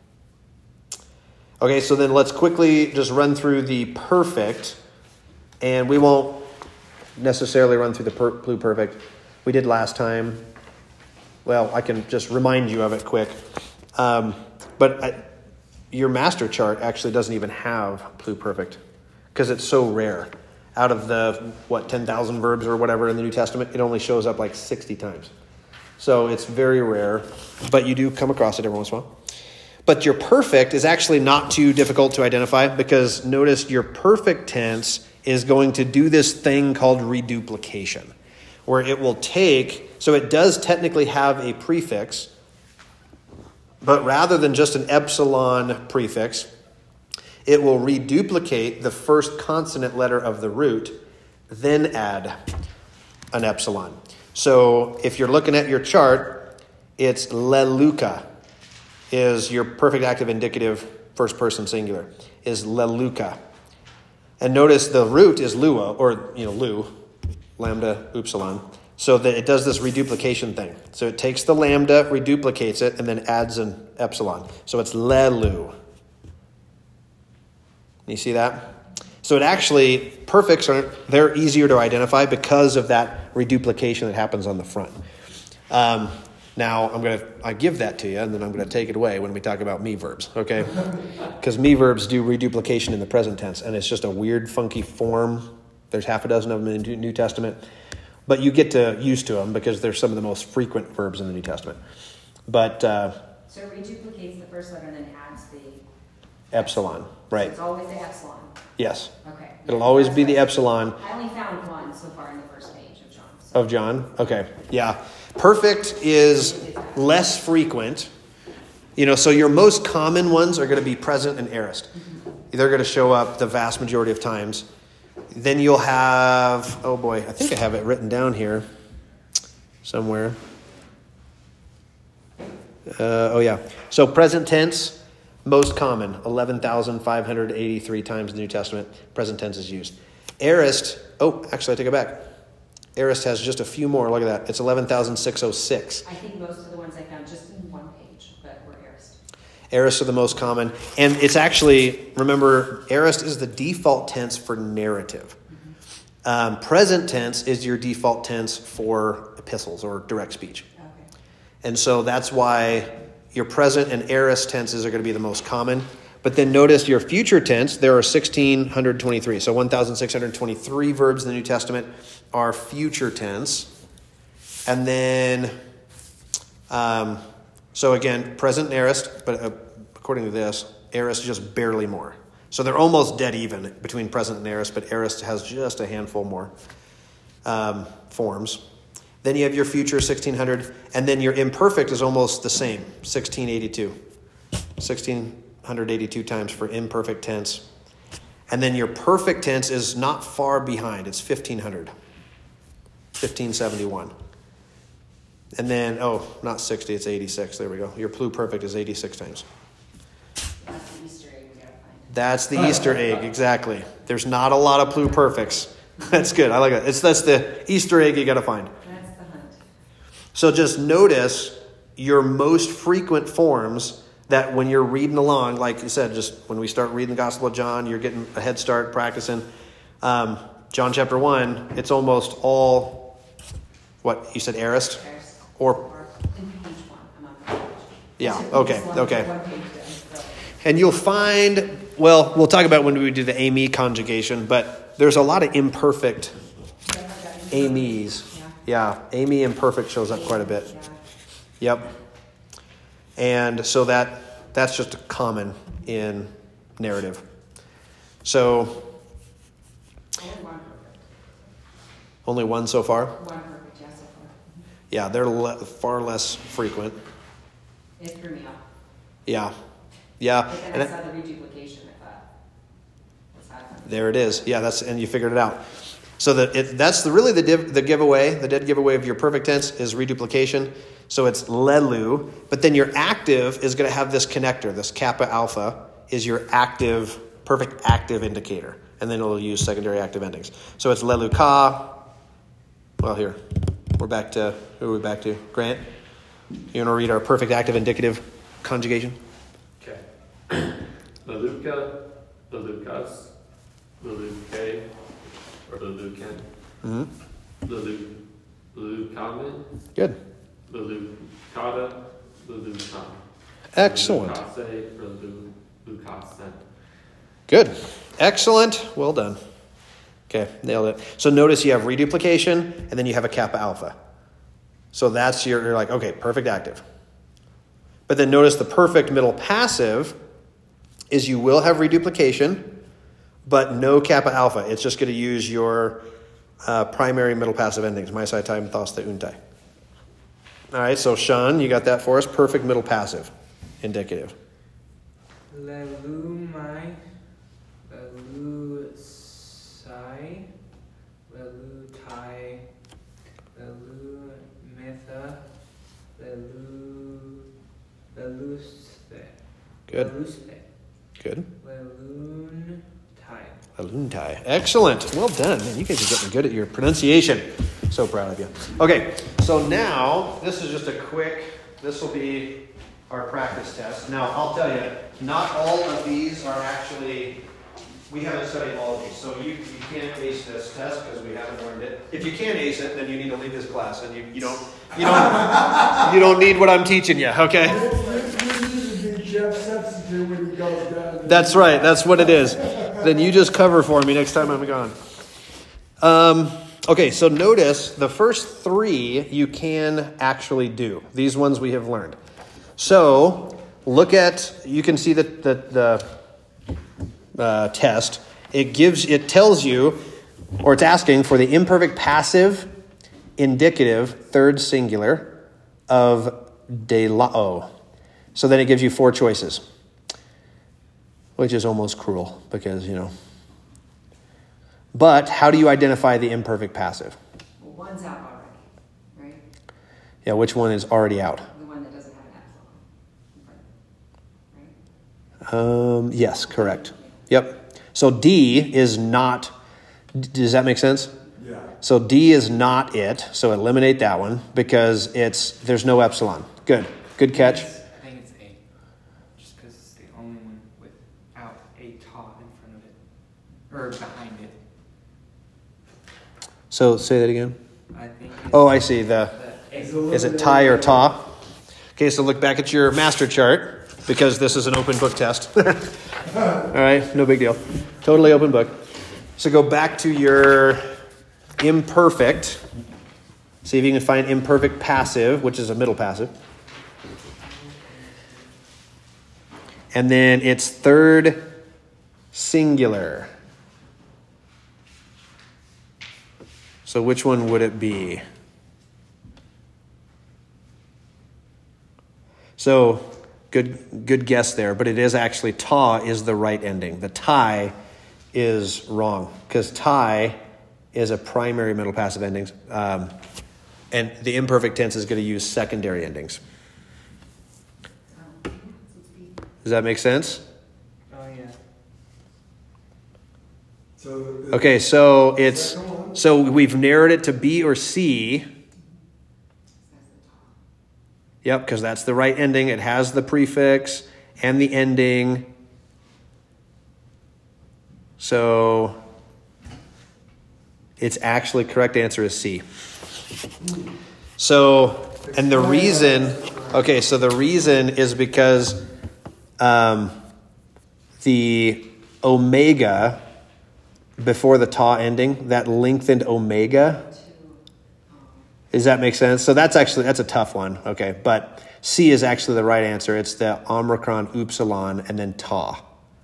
okay, so then let's quickly just run through the perfect, and we won't necessarily run through the per- pluperfect. We did last time. Well, I can just remind you of it quick. Um, but I, your master chart actually doesn't even have pluperfect because it's so rare. Out of the, what, ten thousand verbs or whatever in the New Testament, it only shows up like sixty times. So it's very rare, but you do come across it every once in a while. But your perfect is actually not too difficult to identify because notice your perfect tense is going to do this thing called reduplication, where it will take, so it does technically have a prefix, but rather than just an epsilon prefix, it will reduplicate the first consonant letter of the root, then add an epsilon. So if you're looking at your chart, it's leluca is your perfect active indicative first person singular, is leluca. And notice the root is lua, or, you know, lu, lambda, upsilon. So that it does this reduplication thing. So it takes the lambda, reduplicates it, and then adds an epsilon. So it's lelu. You see that? So it actually, perfects are, they're easier to identify because of that reduplication that happens on the front. Um, now, I'm going to, I give that to you, and then I'm going to take it away when we talk about me verbs, okay? Because me verbs do reduplication in the present tense, and it's just a weird, funky form. There's half a dozen of them in the New Testament. But you get to used to them because they're some of the most frequent verbs in the New Testament. But... Uh, so it reduplicates the first letter and then adds the... Epsilon, right. So it's always the epsilon. Yes. Okay. It'll always be the epsilon. I only found one so far in the first page of John. So. Of John? Okay. Yeah. Perfect is less frequent. You know, so your most common ones are going to be present and aorist. Mm-hmm. They're going to show up the vast majority of times. Then you'll have, oh boy, I think I have it written down here somewhere. Uh, oh yeah. So present tense, most common, eleven thousand five hundred eighty-three times in the New Testament, present tense is used. Aorist, oh, actually I take it back. Aorist has just a few more. Look at that. It's eleven thousand six hundred six. I think most of the ones I found just in one page, but were aorist. Aorist are the most common. And it's actually, remember, aorist is the default tense for narrative. Mm-hmm. Um, present tense is your default tense for epistles or direct speech. Okay. And so that's why your present and aorist tenses are going to be the most common. But then notice your future tense, there are one thousand six hundred twenty-three. So one thousand six hundred twenty-three verbs in the New Testament are future tense. And then, um, so again, present and aorist, but uh, according to this, aorist just barely more. So they're almost dead even between present and aorist, but aorist has just a handful more um, forms. Then you have your future, sixteen hundred, and then your imperfect is almost the same, sixteen eighty-two. sixteen eighty-two times for imperfect tense. And then your perfect tense is not far behind. It's fifteen hundred. fifteen seventy-one. And then, oh, not sixty, it's eighty-six. There we go. Your pluperfect is eighty-six times. That's the Easter egg we gotta find. That's the Easter egg, exactly. There's not a lot of pluperfects. That's good. I like that. It's that's the Easter egg you got to find. That's the hunt. So just notice your most frequent forms that when you're reading along, like you said, just when we start reading the Gospel of John, you're getting a head start practicing. Um, John chapter one, it's almost all, what, you said aorist? There's- Or, Or in page one, I'm on page. yeah, Just okay, one- okay. one page down, so. And you'll find, well, we'll talk about when we do the ame conjugation, but there's a lot of imperfect Yeah, I've got it. ames. Yeah. Yeah, ame imperfect shows up quite a bit. Yeah. Yep. And so that that's just common in narrative. So Only one perfect. only one so far? One perfect, yeah, so far. Yeah, they're le- far less frequent. It threw me off. Yeah. Yeah. But then And I it- saw the reduplication, I thought, what's happening? there it is. Yeah, that's and you figured it out. So that it, that's the, really the div, the giveaway, the dead giveaway of your perfect tense is reduplication. So it's lelu, but then your active is going to have this connector, this kappa alpha is your active, perfect active indicator. And then it'll use secondary active endings. So it's lelu ka. Well, here, we're back to, who are we back to? Grant? You want to read our perfect active indicative conjugation? Okay. Leluca, lelucas, leluque, or lelucan, Mm-hmm. lelu, lelucamen, Good. lelucata, lelucan. Excellent. Lelucase, or lelucasen. Good. Excellent. Well done. Okay, nailed it. So notice you have reduplication, and then you have a kappa alpha. So that's your, you're like, okay, perfect active. But then notice the perfect middle passive is you will have reduplication, but no kappa alpha. It's just going to use your uh, primary middle passive endings. My side time, thos, the untai. All right, so Sean, you got that for us. Perfect middle passive indicative. Lelumai, lelusai, lelutai, lelumitha, lelu, leluste. Good. Leluste. Good. Leluntai. Aluntai. Excellent. Well done. Man, you guys are getting good at your pronunciation. So proud of you. Okay, so now this is just a quick, this will be our practice test. Now, I'll tell you, not all of these are actually, we haven't studied all of these, so you, you can't ace this test because we haven't learned it. If you can't ace it, then you need to leave this class and you, you don't you don't you don't need what I'm teaching you, okay? You need to be Jeff substitute when he goes down. That's right. That's what it is. Then you just cover for me next time I'm gone. Um, okay, so notice the first three you can actually do. These ones we have learned. So look at, you can see the, the, the uh, test. It gives, it tells you, or it's asking for the imperfect passive, indicative, third singular of delao. So then it gives you four choices, which is almost cruel because, you know. But how do you identify the imperfect passive? Well, one's out already, right? Yeah, which one is already out? The one that doesn't have an epsilon, right? Um, yes, correct. Yep. So D is not, does that make sense? Yeah. So D is not it. So eliminate that one because it's there's no epsilon. Good. Good catch. I think it's A. Just because it's the only one without a ta in front of it. Or behind it. So say that again. I think it's Oh, I see. The the A. is it tie or ta? Okay, so look back at your master chart because this is an open book test. All right, no big deal. Totally open book. So go back to your imperfect See if you can find imperfect passive, which is a middle passive. And then it's third singular. So which one would it be? So good good guess there, but it is actually ta is the right ending. The tie is wrong because tie is a primary middle passive ending. Um, and the imperfect tense is going to use secondary endings. Does that make sense? Oh, yeah. So the- Okay, so it's Second one? so we've narrowed it to B or C. Yep, because that's the right ending. It has the prefix and the ending. So it's actually correct answer is C. So, and the reason, okay, so the reason is because um, the omega before the ta ending, that lengthened omega, does that make sense? So that's actually, that's a tough one. Okay. But C is actually the right answer. It's the omicron, upsilon, and then ta.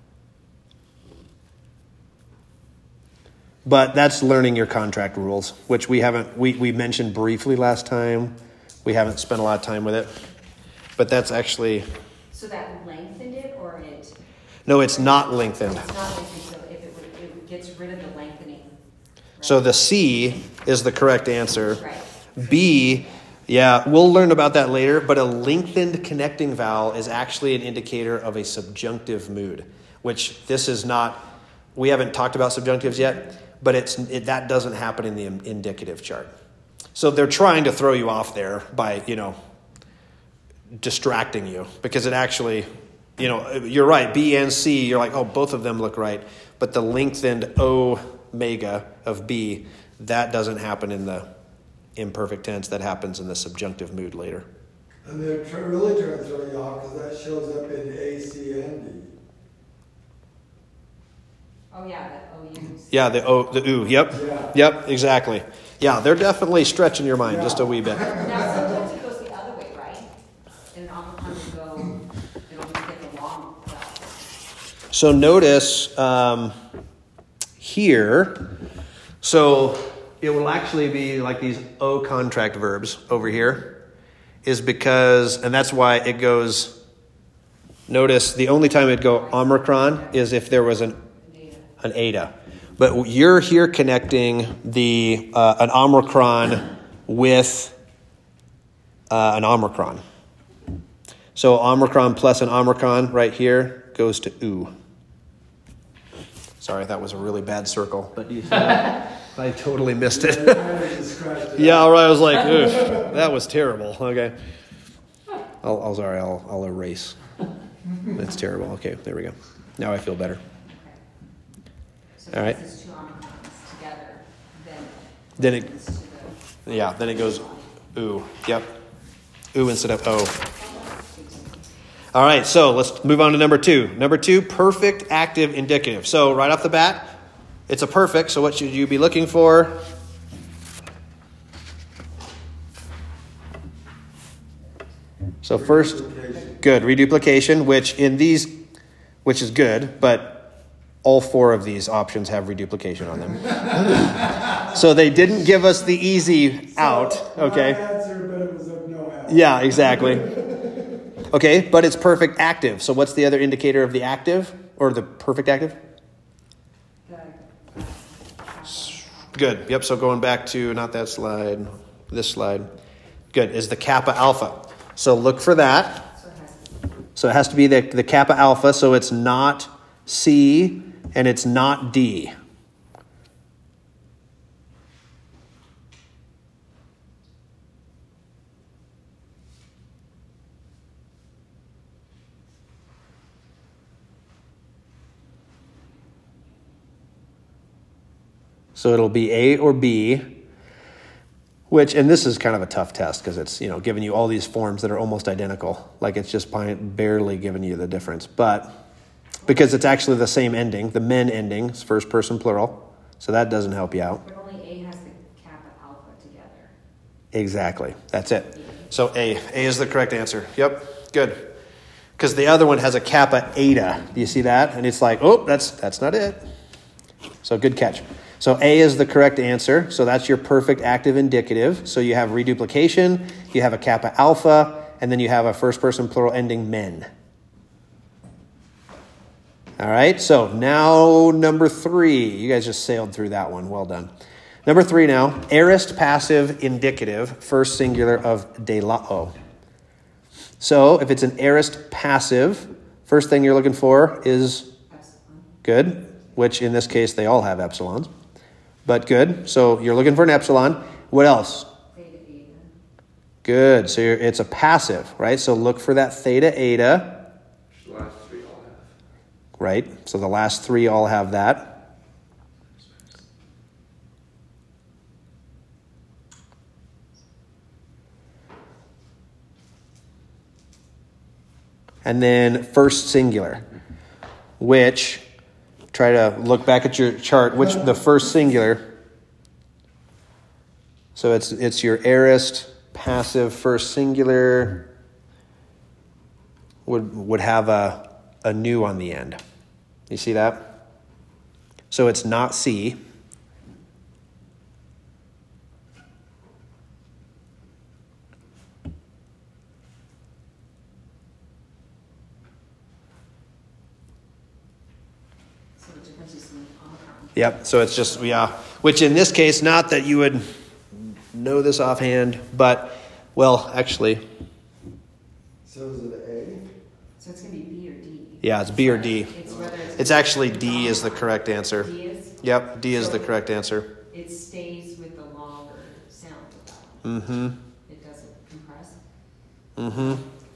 But that's learning your contract rules, which we haven't, we, we mentioned briefly last time. We haven't spent a lot of time with it. But that's actually, So that lengthened it, or it? no, it's not lengthened. It's not lengthened, so if it would, it gets rid of the lengthening. Right? So the C is the correct answer. Right. B, yeah, we'll learn about that later, but a lengthened connecting vowel is actually an indicator of a subjunctive mood, which this is not, we haven't talked about subjunctives yet, but it's it, that doesn't happen in the indicative chart. So they're trying to throw you off there by, you know, distracting you because it actually, you know, you're right, B and C, you're like, oh, both of them look right, but the lengthened omega of B, that doesn't happen in the imperfect tense. That happens in the subjunctive mood later. And they're tr- really trying to throw you off because that shows up in A, C, and D. Oh, yeah, the O U's. Yeah, the O, the ooh, yep, Yeah. yep, exactly. Yeah, they're definitely stretching your mind just a wee bit. Now, sometimes it goes the other way, right? And an omicron will go, it'll get the long vowel. So notice um, here, so it will actually be like these O contract verbs over here, is because, and that's why it goes, notice the only time it'd go omicron is if there was an an eta. But you're here connecting the uh, an omicron with uh, an omicron. So omicron plus an omicron right here goes to oo. Sorry, that was a really bad circle. But you see that? I totally missed it. Yeah, all right. I was like, oof, that was terrible. Okay. I'll, I'll sorry. I'll, I'll erase. That's terrible. Okay, there we go. Now I feel better. So All right. if it's two omicrons together, then Then it, it's to the, yeah, then it goes ooh. Yep. Ooh instead of oh. All right, so let's move on to number two. Number two, perfect active indicative. So right off the bat, it's a perfect. So what should you be looking for? So first, good, reduplication, which in these, which is good, but all four of these options have reduplication on them. So they didn't give us the easy out, okay? My answer, but it was of no help. Yeah, exactly. Okay, but it's perfect active. So what's the other indicator of the active or the perfect active? the, Good. Yep, so going back to not that slide, this slide. Good, is the kappa alpha. So look for that. so it has, So it has to be the, the kappa alpha, so it's not C and it's not D. So it'll be A or B, which, and this is kind of a tough test because it's, you know, giving you all these forms that are almost identical. Like it's just barely giving you the difference. But because it's actually the same ending, the men ending, it's first person plural. So that doesn't help you out. but only A has the kappa alpha together. Exactly. That's it. So A. A is the correct answer. Yep. Good. Because the other one has a kappa eta. Do you see that? And it's like, oh, that's that's not it. So good catch. So A is the correct answer. So that's your perfect active indicative. So you have reduplication, you have a kappa alpha, and then you have a first person plural ending men. All right, so now number three. You guys just sailed through that one. Well done. Number three now, aorist passive indicative, first singular of delao. So if it's an aorist passive, first thing you're looking for is Epsilon. good, which in this case they all have epsilons, but good. So you're looking for an epsilon. What else? Theta, eta. Good. So you're, it's a passive, right? So look for that theta eta. The last three all have. Right? So the last three all have that. And then first singular, which, try to look back at your chart, which the first singular, so it's it's your aorist passive first singular would would have a, a nu on the end. You see that? So it's not C. So the difference is in omicron. Yep, so it's just, yeah, which in this case, not that you would know this offhand, but, well, actually, So is it A? So it's going to be B or D. yeah, it's B or D. It's whether it's. It's actually D is the correct answer. D is? Yep, D is the correct answer. It stays with the longer sound of that. Mm-hmm, It doesn't compress. mm-hmm.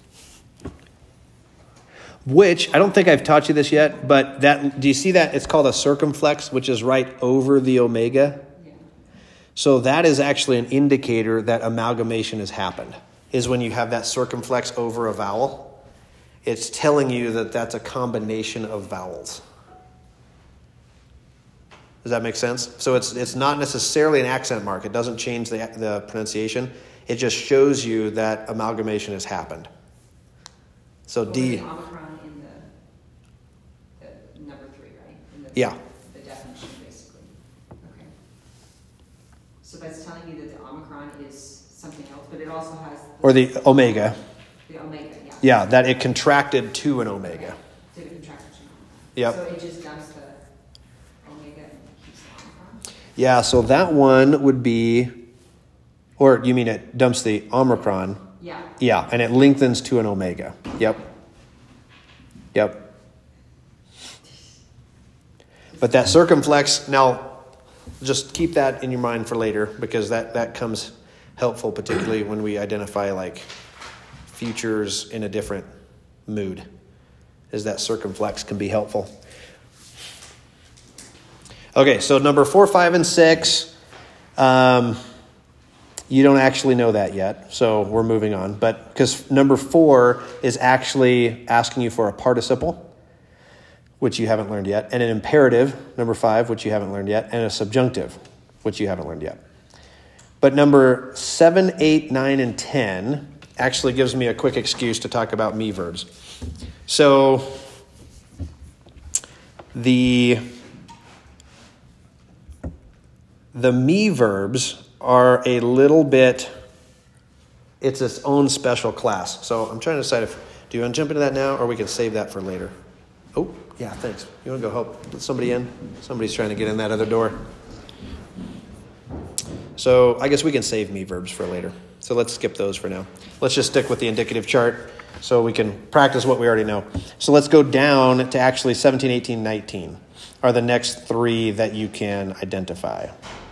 Which, I don't think I've taught you this yet, but that, do you see that? It's called a circumflex, which is right over the omega. Yeah. So that is actually an indicator that amalgamation has happened, is when you have that circumflex over a vowel. It's telling you that that's a combination of vowels. Does that make sense? So it's it's not necessarily an accent mark. It doesn't change the, the pronunciation. It just shows you that amalgamation has happened. So Over D, the omicron in the, the number three, right? In the, Yeah. The definition, basically. Okay. So that's telling you that the omicron is something else, but it also has. The, or the omega. The omega, yeah. Yeah, that it contracted to an omega. Did it contract to omicron? Yep. So it just dumps the omega and keeps the omicron? Yeah, so that one would be, or you mean it dumps the omicron. Yeah. Yeah, and it lengthens to an omega. Yep. Yep. But that circumflex, now just keep that in your mind for later, because that, that comes helpful, particularly when we identify like futures in a different mood, is that circumflex can be helpful. Okay, so number four, five, and six, um, you don't actually know that yet, so we're moving on. But because number four is actually asking you for a participle, which you haven't learned yet, and an imperative, number five, which you haven't learned yet, and a subjunctive, which you haven't learned yet. But number seven, eight, nine, and ten actually gives me a quick excuse to talk about me verbs. So the the me verbs are a little bit, it's its own special class. So I'm trying to decide if, do you want to jump into that now, or we can save that for later? Oh, yeah, thanks. You want to go help let somebody in? Somebody's trying to get in that other door. So I guess we can save me verbs for later. So let's skip those for now. Let's just stick with the indicative chart so we can practice what we already know. So let's go down to actually seventeen, eighteen, nineteen are the next three that you can identify.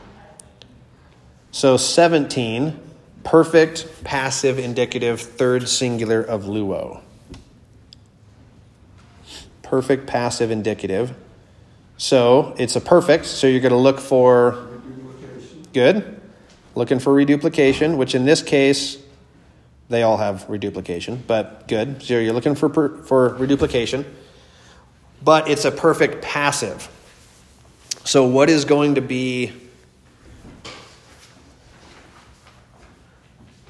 So seventeen, perfect, passive, indicative, third singular of luo. Perfect, passive, indicative. So it's a perfect, so you're going to look for, good, looking for reduplication, which in this case, they all have reduplication, but good. So you're looking for for reduplication, but it's a perfect passive. So what is going to be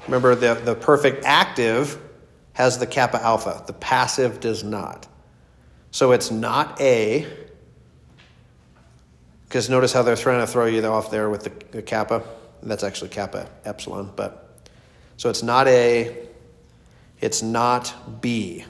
Remember, the, the perfect active has the kappa alpha. The passive does not. So it's not A, because notice how they're trying to throw you off there with the, the kappa. That's actually kappa epsilon. But so it's not A, it's not B.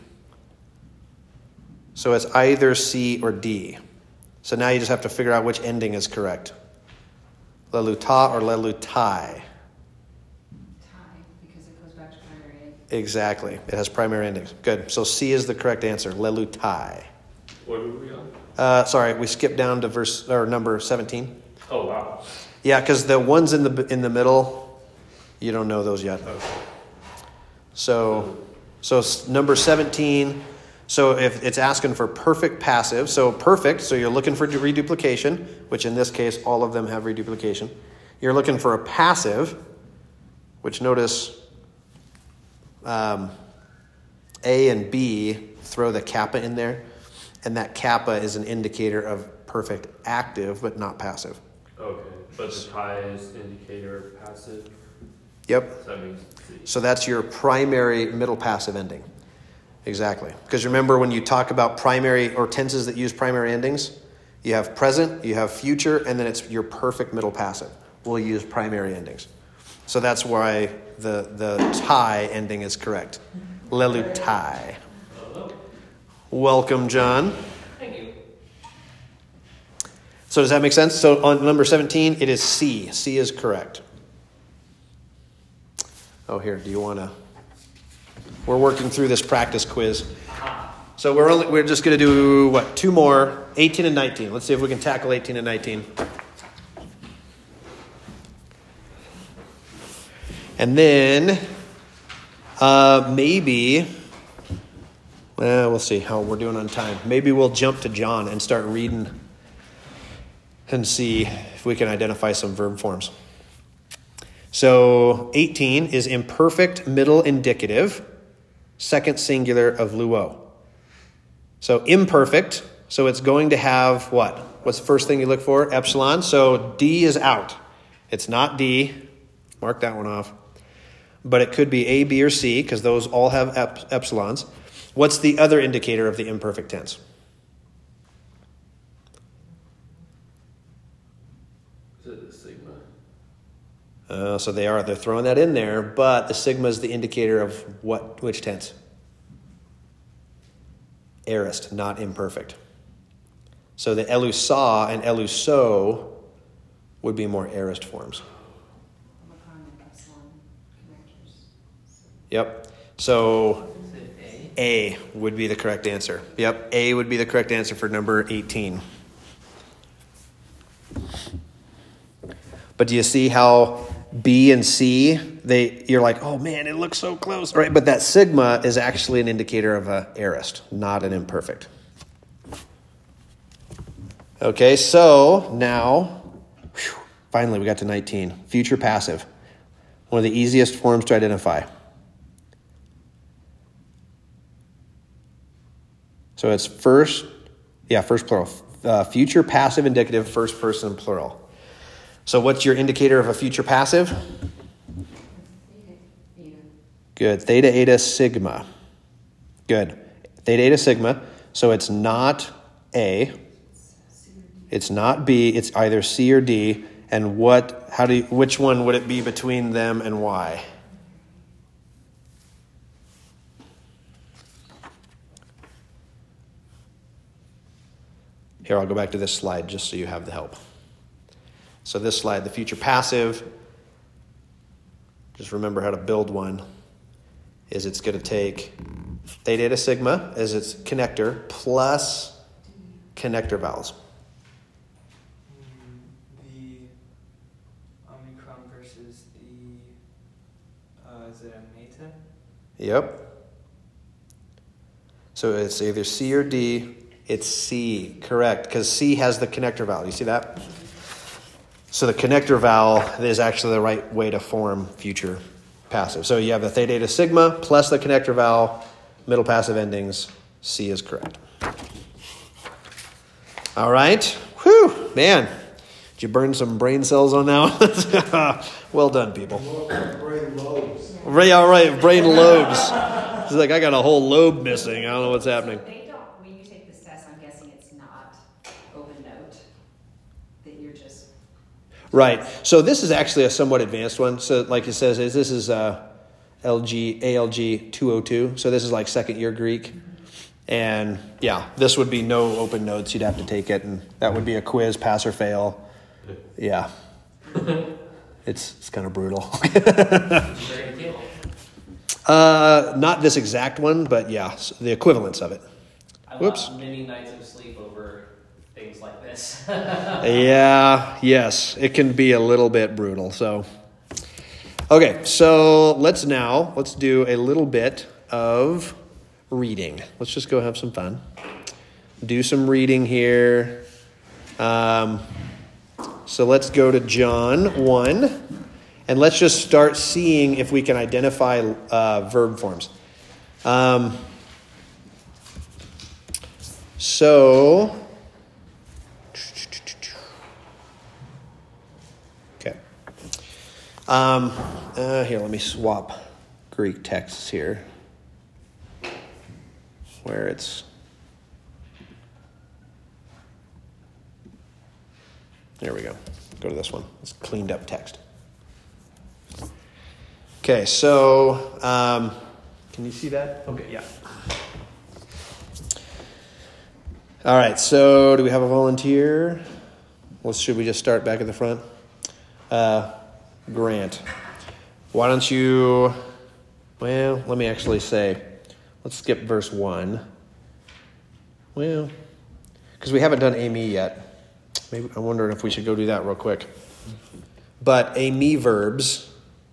So it's either C or D. So now you just have to figure out which ending is correct. Leluta or lelutai. Tie, because it goes back to primary ending. Exactly. It has primary endings. Good. So C is the correct answer. Lelutai. What were we on? Uh, sorry, we skipped down to verse or number seventeen. Oh, wow. Yeah, because the ones in the in the middle, you don't know those yet. Okay. So, so s- number seventeen. So if it's asking for perfect passive, so perfect, so you're looking for reduplication, which in this case, all of them have reduplication. You're looking for a passive, which notice um, A and B throw the kappa in there, and that kappa is an indicator of perfect active, but not passive. Okay, but the tie is indicator passive. Yep. So that means C. So that's your primary middle passive ending. Exactly. Because remember, when you talk about primary or tenses that use primary endings, you have present, you have future, and then it's your perfect middle passive. We'll use primary endings. So that's why the, the tie ending is correct. Lelutai. Welcome, John. Thank you. So does that make sense? So on number seventeen, it is C. C is correct. Oh, here, do you want to... We're working through this practice quiz. So we're only we're just going to do, what, two more, eighteen and nineteen. Let's see if we can tackle eighteen and nineteen. And then uh, maybe, well, we'll see how we're doing on time. Maybe we'll jump to John and start reading and see if we can identify some verb forms. So eighteen is imperfect middle indicative, second singular of luo. So imperfect, so it's going to have what? What's the first thing you look for? Epsilon. So D is out. It's not D. Mark that one off. But it could be A, B, or C, because those all have ep- epsilons. What's the other indicator of the imperfect tense? Is it the sigma? Uh, so they are. They're throwing that in there, but the sigma is the indicator of what? Which tense? Aorist, not imperfect. So the elusa and eluso would be more aorist forms. Omicron and epsilon connectors. Yep. So Is it A? A would be the correct answer. Yep. A would be the correct answer for number eighteen. But do you see how B and C, they you're like, oh man, it looks so close, right? But that sigma is actually an indicator of a aorist, not an imperfect. Okay, so now, whew, finally we got to nineteen. Future passive. One of the easiest forms to identify. So it's first, yeah, first plural. Uh, future passive indicative, first person plural. So what's your indicator of a future passive? Theta. Good. Theta, eta, sigma. Good. Theta, eta, sigma. So it's not A. It's not B. It's either C or D. And what? How do you, which one would it be between them and why? Here, I'll go back to this slide just so you have the help. So this slide, the future passive, just remember how to build one, is it's going to take theta, eta, sigma as its connector plus connector vowels. Mm, the Omicron versus the, uh, is it a meta? Yep. So it's either C or D. It's C, correct, because C has the connector vowel. You see that? So the connector vowel is actually the right way to form future passive. So you have the theta, eta, sigma plus the connector vowel, middle passive endings. C is correct. All right. Whew, man. Did Did you burn some brain cells on that one? Well done, people. Brain lobes. Right, all right, brain lobes. It's like, I got a whole lobe missing. I don't know what's happening. So they don't, when you take this test, I'm guessing it's not open note, that you're just. Right. So this is actually a somewhat advanced one. So like it says, is this is uh, L G A L G two oh two. So this is like second year Greek. And yeah, this would be no open notes. You'd have to take it, and that would be a quiz, pass or fail. Yeah. It's it's kind of brutal. uh, not this exact one, but yeah, the equivalence of it. I Whoops. lost many nights of sleep over things like this. Yeah, yes, it can be a little bit brutal. So, okay, so let's now, let's do a little bit of reading. Let's just go have some fun. Do some reading here. Um, so let's go to John one, and let's just start seeing if we can identify uh, verb forms. Um, so... Okay. Um, uh, here, let me swap Greek texts here. Where it's... There we go. Go to this one. It's cleaned up text. Okay, so... Um, can you see that? Okay, yeah. All right, so do we have a volunteer? Well, should we just start back at the front? Uh, Grant, why don't you, well, let me actually say, let's skip verse one. Well, because we haven't done Amy yet. Maybe I'm wondering if we should go do that real quick. But Amy verbs.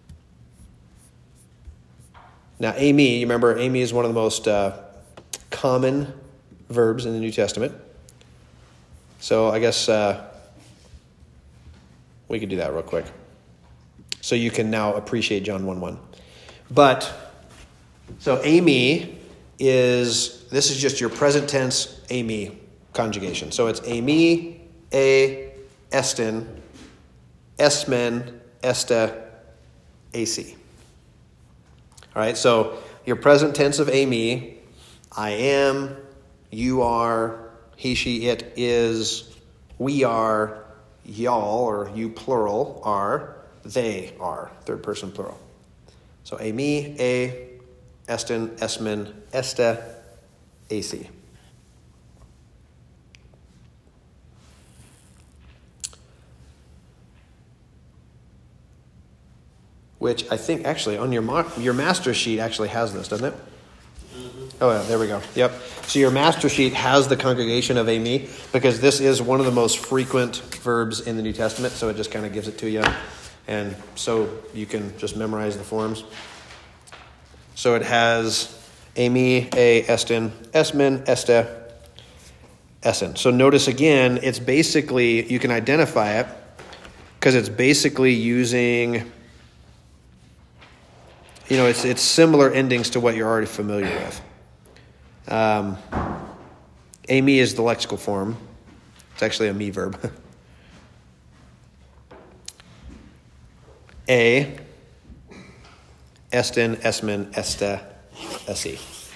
Now, Amy, you remember, Amy is one of the most uh, common verbs in the New Testament. So I guess uh, we could do that real quick. So you can now appreciate John one one. But, so Amy is, this is just your present tense Amy conjugation. So it's Amy, a, estin, esmen, esta, ac. All right, so your present tense of Amy, I am, you are, he, she, it is, we are, y'all, or you plural, are, they are, third person plural. So a, me, a, estin, esmen, esta, ac. Which I think actually on your ma- your master sheet actually has this, doesn't it? Mm-hmm. Oh, yeah, there we go. Yep. So your master sheet has the congregation of Amy, because this is one of the most frequent verbs in the New Testament, so it just kind of gives it to you. And so you can just memorize the forms. So it has Amy, a, estin, esmen, esta, essen. So notice again, it's basically, you can identify it, because it's basically using... You know, it's it's similar endings to what you're already familiar with. Um, Amy is the lexical form. It's actually a me verb. A, estin, esmen, esta, esse.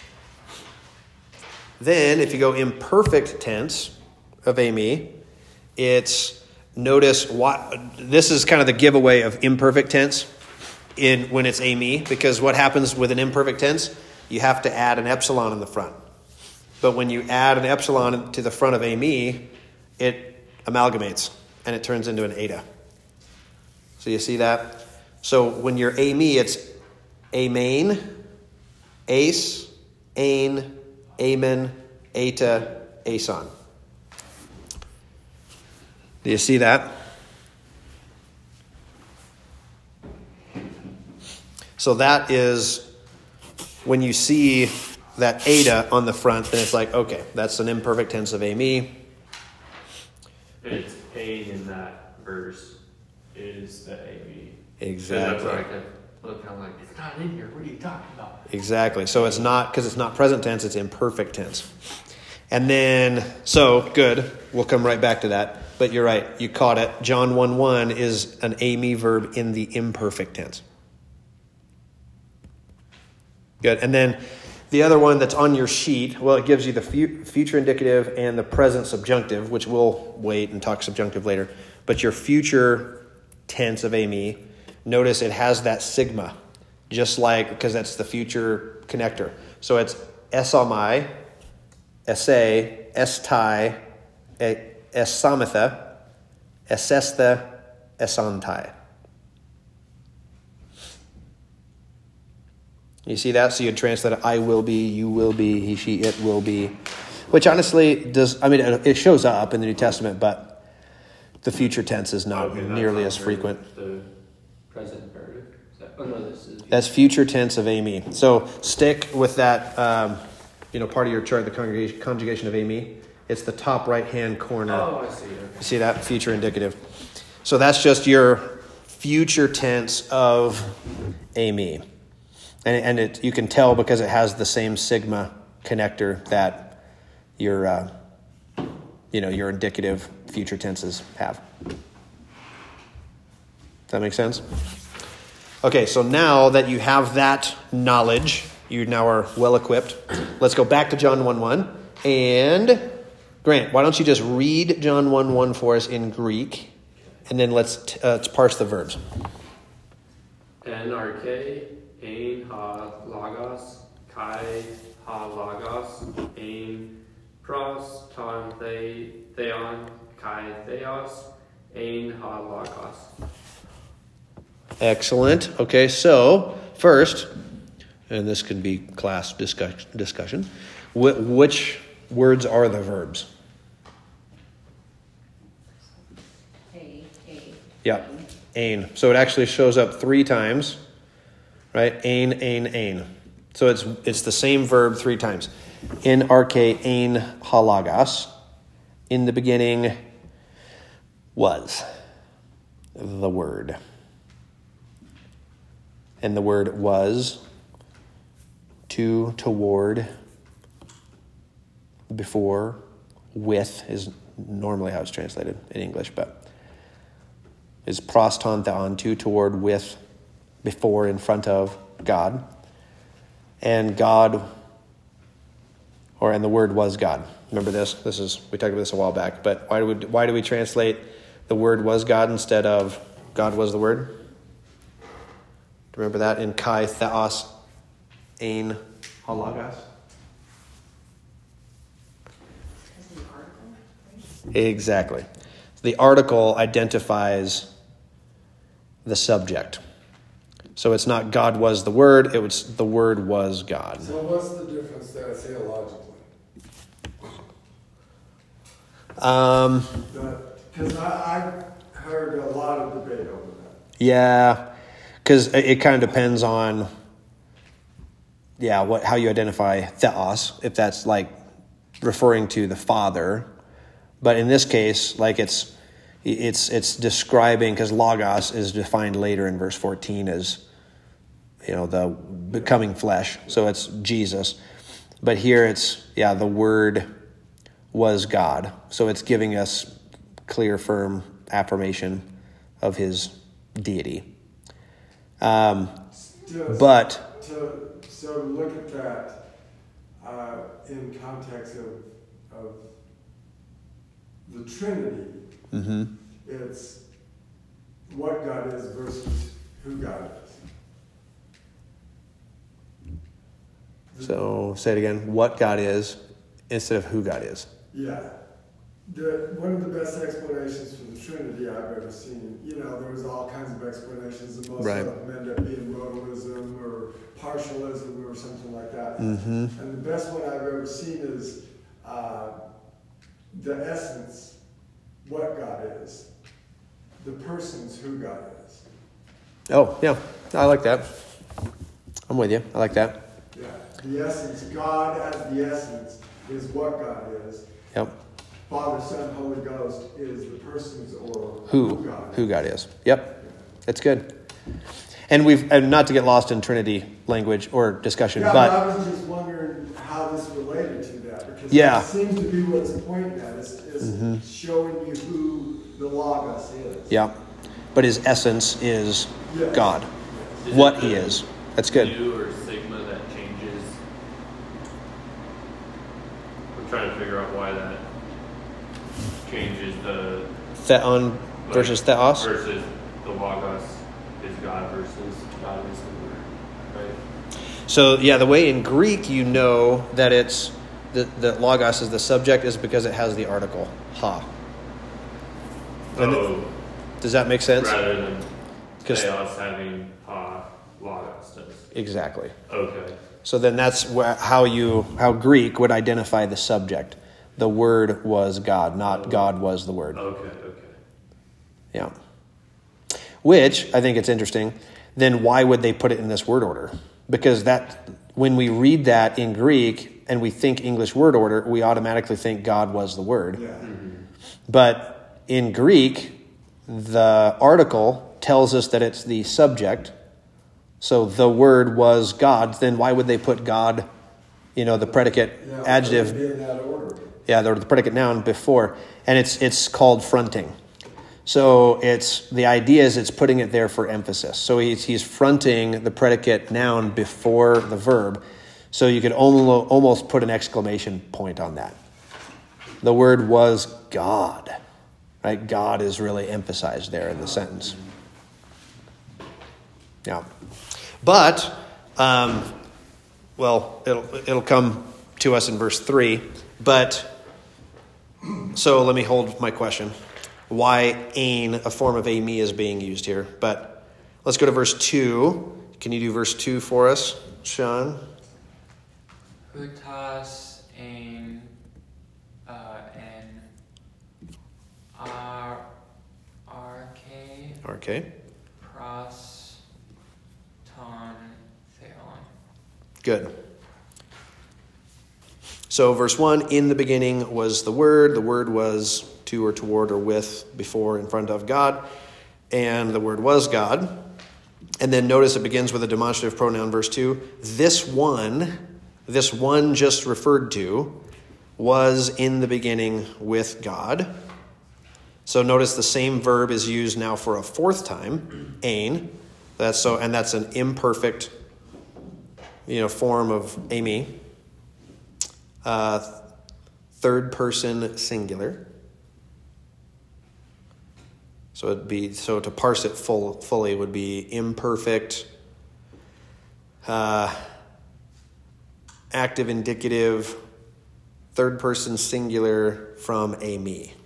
Then, if you go imperfect tense of Amy, it's, notice what, this is kind of the giveaway of imperfect tense. In when it's Amy, because what happens with an imperfect tense, you have to add an epsilon in the front. But when you add an epsilon to the front of Amy, it amalgamates and it turns into an eta. So you see that? So when you're Amy, it's amain, ace, ain, amen, eta, ason. Do you see that? So that is, when you see that eta on the front, then it's like, okay, that's an imperfect tense of Amy. It's A in that verse is the A B. Exactly. That's why I kept looking, I'm like, it's not in here. What are you talking about? Exactly. So it's not, because it's not present tense, it's imperfect tense. And then, so, good. We'll come right back to that. but you're right. You caught it. John one one is an Amy verb in the imperfect tense. Good. And then the other one that's on your sheet, well, it gives you the fu- future indicative and the present subjunctive, which we'll wait and talk subjunctive later. But your future tense of Amy, notice it has that sigma, just like, because that's the future connector. So it's esamai, esse, estai, esamitha, esestha, esantai. You see that? So you'd translate it, I will be, you will be, he, she, it will be. Which honestly does, I mean, it shows up in the New Testament, but the future tense is not Okay, that's nearly not as very- frequent. The present imperative. Is that, oh no, this is. That's future tense of Amy. So stick with that, um, you know, part of your chart, the congregation, conjugation of Amy. It's the top right-hand corner. Oh, I see. Okay. You see that? Future indicative. So that's just your future tense of Amy. And, and it, you can tell because it has the same sigma connector that your, uh, you know, your indicative future tenses have. Does that make sense? Okay, so now that you have that knowledge, you now are well equipped. Let's go back to John one one. And Grant, why don't you just read John one one for us in Greek, and then let's, t- uh, let's parse the verbs. NRK, ein ha lagos, kai ha lagos, ein pros ton the, theon, kai theos, ein ha lagos. Excellent. Okay, so first, and this can be class discuss- discussion, wh- which words are the verbs? A, A. Yeah, ain. So it actually shows up three times, right? Ain, ain, ain. So it's it's the same verb three times. In arche ain halagas, in the beginning was the word. And the word was to, toward, before, with is normally how it's translated in English, but is proston theon, to, toward, with, before, in front of God. And God, or and the word was God. Remember this? This is we talked about this a while back, but why do we why do we translate the word was God instead of God was the word? Remember that in Kai Theos Ein Halagas? As an article, right? Exactly. The article identifies the subject. So it's not God was the word, it was the word was God. So what's the difference there theologically? Um, Because I, I heard a lot of debate over that. yeah, because it, it kind of depends on, yeah, what how you identify theos, if that's like referring to the Father. But in this case, like it's it's it's describing, because logos is defined later in verse fourteen as, you know, the becoming flesh. So it's Jesus. But here it's, yeah, the Word was God. So it's giving us clear, firm affirmation of his deity. Um, Still, but, to, so to look at that uh, in context of, of the Trinity, mm-hmm. it's what God is versus who God is. So say it again. What God is instead of who God is. Yeah. The, one of the best explanations for the Trinity I've ever seen, you know, there was all kinds of explanations, and most Right. of them end up being modalism or partialism or something like that. Mm-hmm. And the best one I've ever seen is uh, the essence, what God is, the person's who God is. Oh, yeah. I like that. I'm with you. I like that. Yeah. The essence, God as the essence is what God is. Yep. Father, Son, Holy Ghost is the persons or Who, God is. who God is. Yep. It's good. And we've, and not to get lost in Trinity language or discussion, Yeah, but, but I was just wondering how this related to that, because Yeah. that seems to be what it's pointing at, is, is Mhm. showing you who the Logos is. Yeah. But his essence is Yes. God. Is What it he the is. That's good. Nu or sigma that changes? I'm trying to figure out why that changes the Theon versus Theos. versus the Logos is God versus God is the Word, right? So yeah, the way in Greek you know that it's the, the Logos is the subject is because it has the article ha. And Oh, does that make sense? rather than 'Cause- Theos having ha, Logos does. Exactly. Okay. So then that's wh- how you how Greek would identify the subject. The Word was God, not God was the Word. Okay. Okay. Yeah. Which I think it's interesting. Then why would they put it in this word order? Because that when we read that in Greek and we think English word order, we automatically think God was the Word. Yeah. But in Greek, the article tells us that it's the subject. So the Word was God. Then why would they put God, you know, the predicate Yeah, adjective, it'd be in that order. yeah, the, the predicate noun before, and it's it's called fronting. So it's the idea is it's putting it there for emphasis. So he's he's fronting the predicate noun before the verb. So you could almost almost put an exclamation point on that. The Word was God, right? God is really emphasized there in the sentence. Yeah, but um, well, it'll it'll come to us in verse three. But so let me hold my question. Why ain, a form of amy, is being used here? But let's go to verse two. Can you do verse two for us, Sean? Hutas ein uh, en ar arche Okay, pros ton theon. good. So verse one, in the beginning was the Word. The Word was to or toward or with, before, in front of God. And the Word was God. And then notice it begins with a demonstrative pronoun, verse two. This one, this one just referred to, was in the beginning with God. So notice the same verb is used now for a fourth time, ein. That's so, and that's an imperfect, you know, form of amy. Uh, third person singular. So it'd be so to parse it full fully would be imperfect, uh, active indicative, third person singular from a me.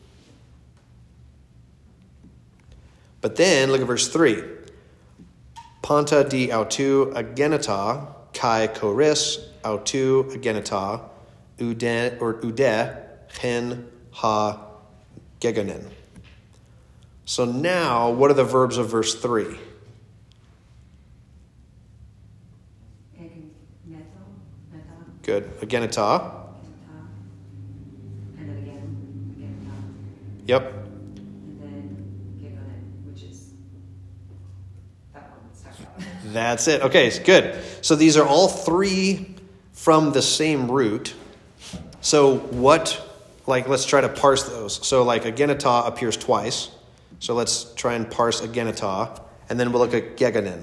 But then look at verse three. Panta di autu agenita kai choris autu agenita ude or ude hen ha gegonen. So now, what are the verbs of verse three? Good. Agenita. And then again, again, Yep. and then gigonen, which is that one that's talked about. That's it. Okay, good. So these are all three from the same root. So what, like, let's try to parse those. So like agenita appears twice. So let's try and parse agenita. And then we'll look at gegonen.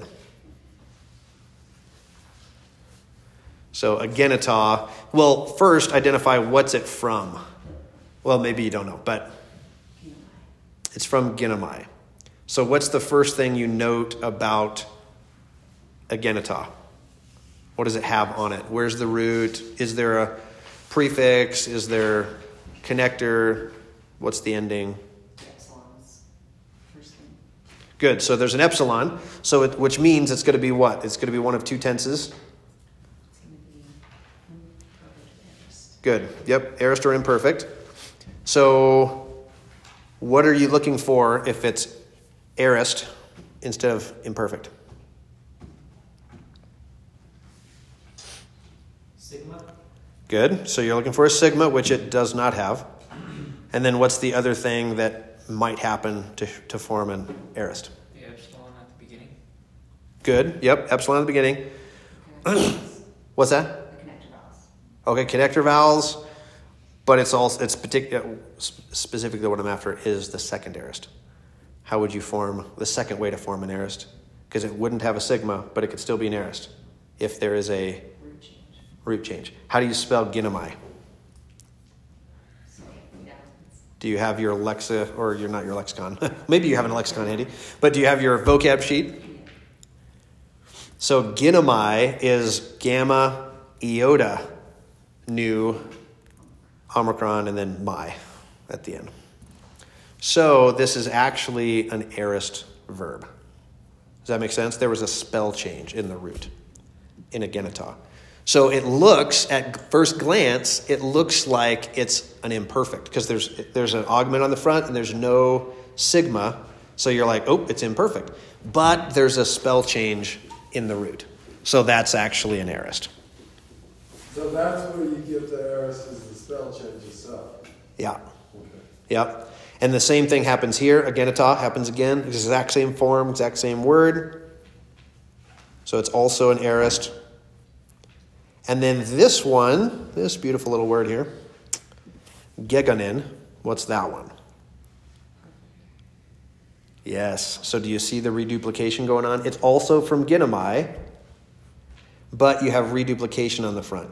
So agenita, well, first identify what's it from. Well, maybe you don't know, but it's from ginomai. So what's the first thing you note about agenita? What does it have on it? Where's the root? Is there a prefix? Is there connector? What's the ending? Epsilon's first thing. Good. So there's an epsilon, so it, which means it's going to be what? It's going to be one of two tenses. It's going to be imperfect aorist. Good. Yep. Aorist or imperfect. So what are you looking for if it's aorist instead of imperfect? Sigma? Good. So you're looking for a sigma, which it does not have. And then what's the other thing that might happen to, to form an aorist? The epsilon at the beginning. Good. Yep. Epsilon at the beginning. Okay. What's that? The connector vowels. Okay. Connector vowels. But it's also, it's particular, specifically what I'm after is the second aorist. How would you form the second way to form an aorist? Because it wouldn't have a sigma, but it could still be an aorist if there is a Root change. root change. How do you spell ginomai? So, yeah. Do you have your Lexa, or you're not your lexicon? Maybe you have a lexicon handy, but do you have your vocab sheet? So ginomai is gamma, iota, nu, omicron, and then mai at the end. So this is actually an aorist verb. Does that make sense? There was a spell change in the root, in agenita. So it looks, at first glance, it looks like it's an imperfect because there's there's an augment on the front and there's no sigma. So you're like, oh, it's imperfect. But there's a spell change in the root. So that's actually an aorist. So that's where you get the aorist is the spell change itself. Yeah. Okay. Yep. And the same thing happens here. Agenita happens again. Exact same form, exact same word. So it's also an aorist. And then this one, this beautiful little word here, gegonin, what's that one? Yes. So do you see the reduplication going on? It's also from ginomai, but you have reduplication on the front.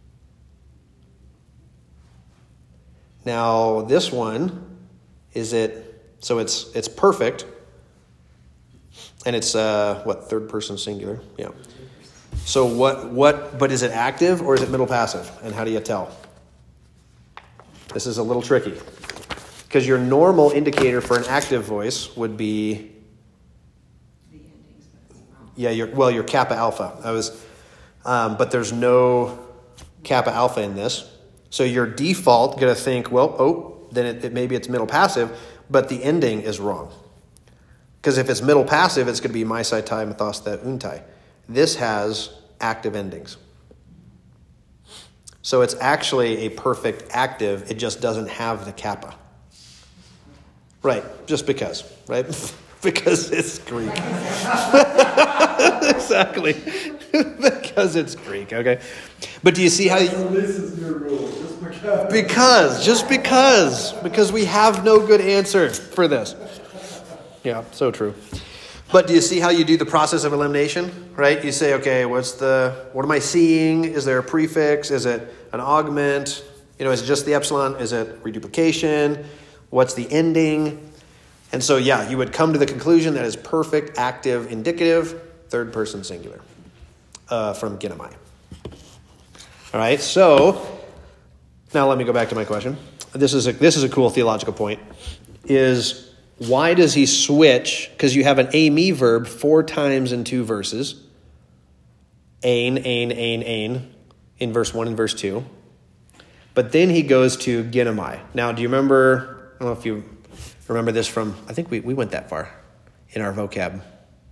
Now this one, is it, so it's it's perfect, and it's, uh, what, third person singular? Yeah. So what, what, but is it active or is it middle passive? And how do you tell? This is a little tricky. Because your normal indicator for an active voice would be, The endings. But, wow. yeah, your, well, your kappa alpha. I was, um, but there's no kappa alpha in this. So your default going to think, well, oh, then it, it maybe it's middle passive, but the ending is wrong. Because if it's middle passive, it's going to be maisai tai, mathos the untai. This has active endings. So it's actually a perfect active. It just doesn't have the kappa. Right, just because, right? Because it's Greek. Exactly. Because it's Greek, okay? But do you see how you... So this is your rule, just because. Because, just because. Because we have no good answer for this. Yeah, so true. But do you see how you do the process of elimination, right? You say, okay, what's the, what am I seeing? Is there a prefix? Is it an augment? You know, is it just the epsilon? Is it reduplication? What's the ending? And so, yeah, you would come to the conclusion that is perfect, active, indicative, third person singular uh, from ginomai. All right, so now let me go back to my question. This is a, this is a cool theological point. Is why does he switch? Because you have an a-me verb four times in two verses. Ain, ain, ain, ain, in verse one and verse two. But then he goes to ginomai. Now, do you remember, I don't know if you remember this from, I think we, we went that far in our vocab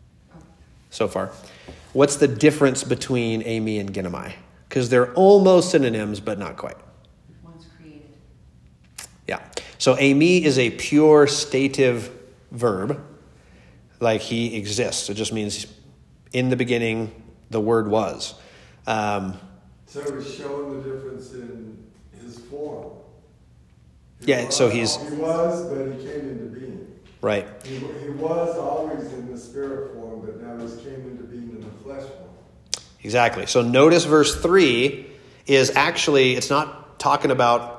so far. What's the difference between a-me and ginomai? Because they're almost synonyms, but not quite. One's created. Yeah. So a-me is a pure stative verb, like he exists. It just means in the beginning the word was. Um, So he's showing the difference in his form. He Yeah, was, so he's- He was, but he came into being. right. He, he was always in the spirit form, but now he's came into being in the flesh form. Exactly. So notice verse three is actually, it's not talking about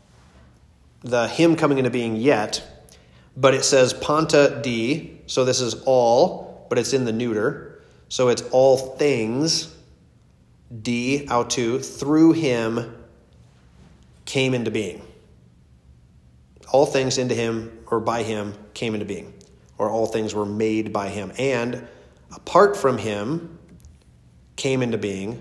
the him coming into being yet, but it says panta di, so this is all, but it's in the neuter. So it's all things, di, autu, through him came into being. All things into him or by him came into being, or all things were made by him. And apart from him came into being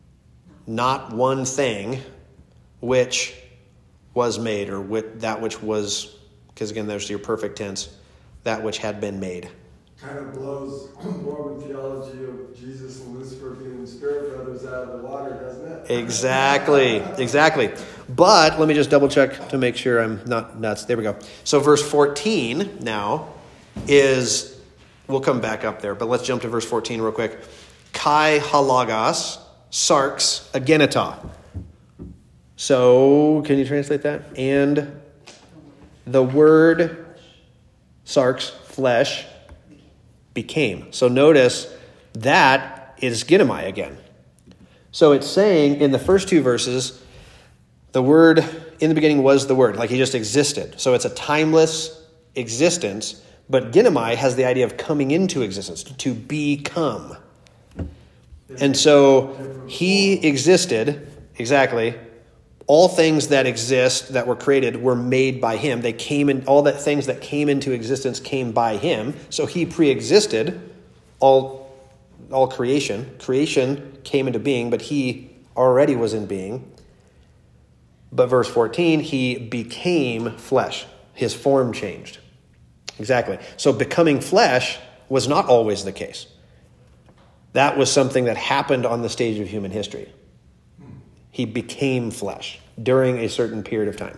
not one thing which was made, or with that which was, because again, there's your perfect tense, that which had been made. Kind of blows Mormon theology of Jesus and Lucifer being spirit brothers out of the water, doesn't it? Exactly, exactly. But let me just double check to make sure I'm not nuts. There we go. So verse fourteen now is, we'll come back up there, but let's jump to verse fourteen real quick. Kai halagos, sarx, agenita. So, can you translate that? And the word, sarx, flesh, became. So notice that is ginomai again. So it's saying in the first two verses, the word in the beginning was the word, like he just existed. So it's a timeless existence, but ginomai has the idea of coming into existence, to become. And so he existed, exactly. All things that exist, that were created, were made by him. They came in, all that things that came into existence came by him. So he pre-existed all, all creation. Creation came into being, but he already was in being. But verse fourteen, he became flesh. His form changed. Exactly. So becoming flesh was not always the case. That was something that happened on the stage of human history. He became flesh during a certain period of time.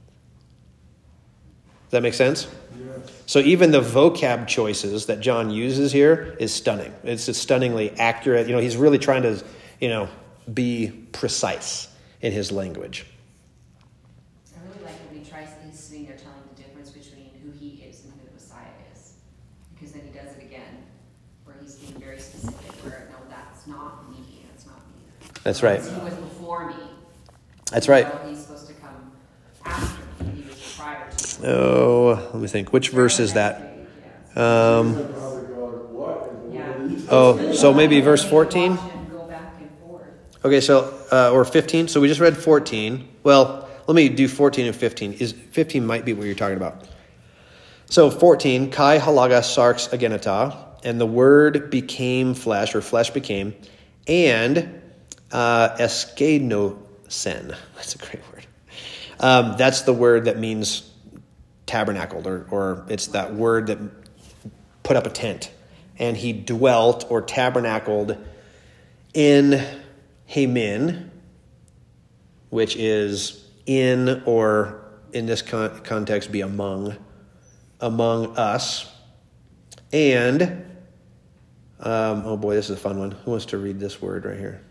Does that make sense? Yes. So even the vocab choices that John uses here is stunning. It's just stunningly accurate. You know, he's really trying to, you know, be precise in his language. I really like when he tries, he's sitting there telling the difference between who he is and who the Messiah is. Because then he does it again, where he's being very specific, where, no, that's not me, that's not me. That's right. He was before me. That's right. So he's supposed to come after me. He was prior to me. Oh, let me think. Which verse is that? Um, Probably go, what in the Yeah. world are you oh, so maybe verse fourteen? Watch him go back and forth. Okay, so, uh, or fifteen. So we just read fourteen. Well, let me do fourteen and fifteen. Is fifteen might be what you're talking about. So fourteen, Kai halaga sarx agenata, and the word became flesh, or flesh became, and uh, eskenosen. That's a great word. Um, that's the word that means tabernacled, or, or it's that word that put up a tent. And he dwelt or tabernacled in Hamin, which is in, or in this con- context, be among, among us. And, um, oh boy, this is a fun one. Who wants to read this word right here?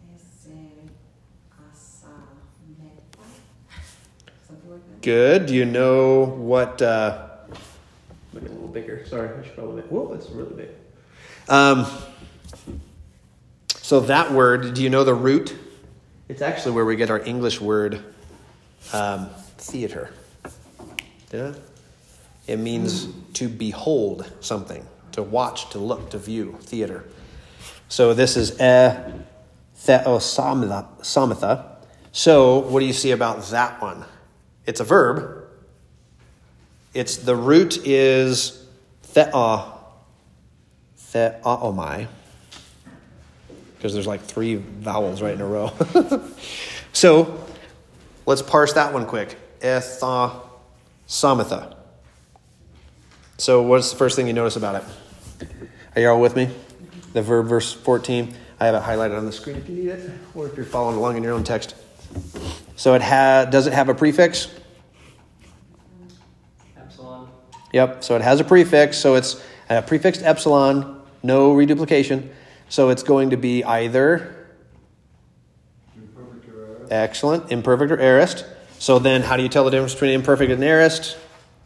Something like that. Good. Do you know what, uh, make it a little bigger. Sorry, I should probably make, whoa, it's really big. Um, so that word, do you know the root? It's actually where we get our English word, um, theater. Yeah? It means to behold something, to watch, to look, to view, theater. So this is e theosamatha. So what do you see about that one? It's a verb. It's the root is thea, theaomai, because there's like three vowels right in a row. So let's parse that one quick. Ethosamatha. So what's the first thing you notice about it? Are you all with me? The verb, verse fourteen. I have it highlighted on the screen if you need it, or if you're following along in your own text. So it ha- does it have a prefix? Epsilon. Yep, so it has a prefix. So it's a prefixed epsilon, no reduplication. So it's going to be either, Imperfect or aorist? excellent, imperfect or aorist. So then how do you tell the difference between imperfect and aorist?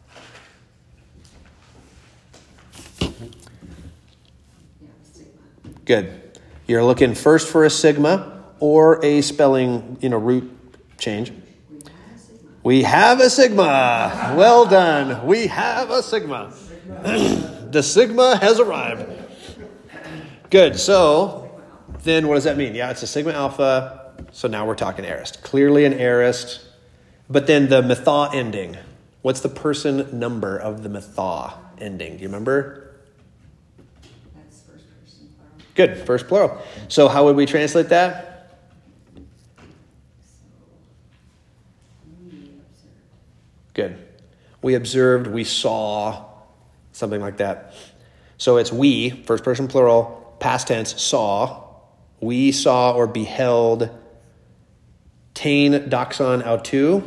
Yeah, sigma. Good. You're looking first for a sigma or a spelling, you know, root change. We have a sigma. We have a sigma. Well done. We have a sigma. The sigma has arrived. Good. So then what does that mean? Yeah, it's a sigma alpha. So now we're talking aorist. Clearly an aorist. But then the metha ending. What's the person number of the metha ending? Do you remember? That's first person plural. Good. First plural. So how would we translate that? So we observe. Good. We observed, we saw, something like that. So it's we, first person plural, past tense, saw. We saw or beheld. Tain doxon autu.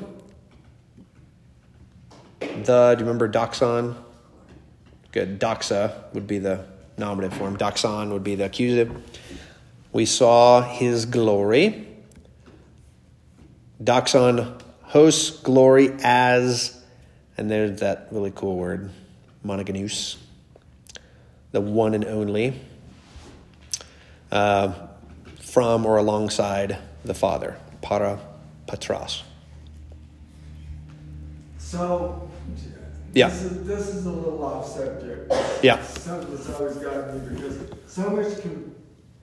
The, do you remember doxon? Good. Doxa would be the nominative form. Doxon would be the accusative. We saw his glory. Doxon, hosts, glory as, and there's that really cool word, monogenes, the one and only, uh, from or alongside the Father, para patros. So, Yeah. this is, this is a little off subject. Yeah. Something that's always gotten me because so much can,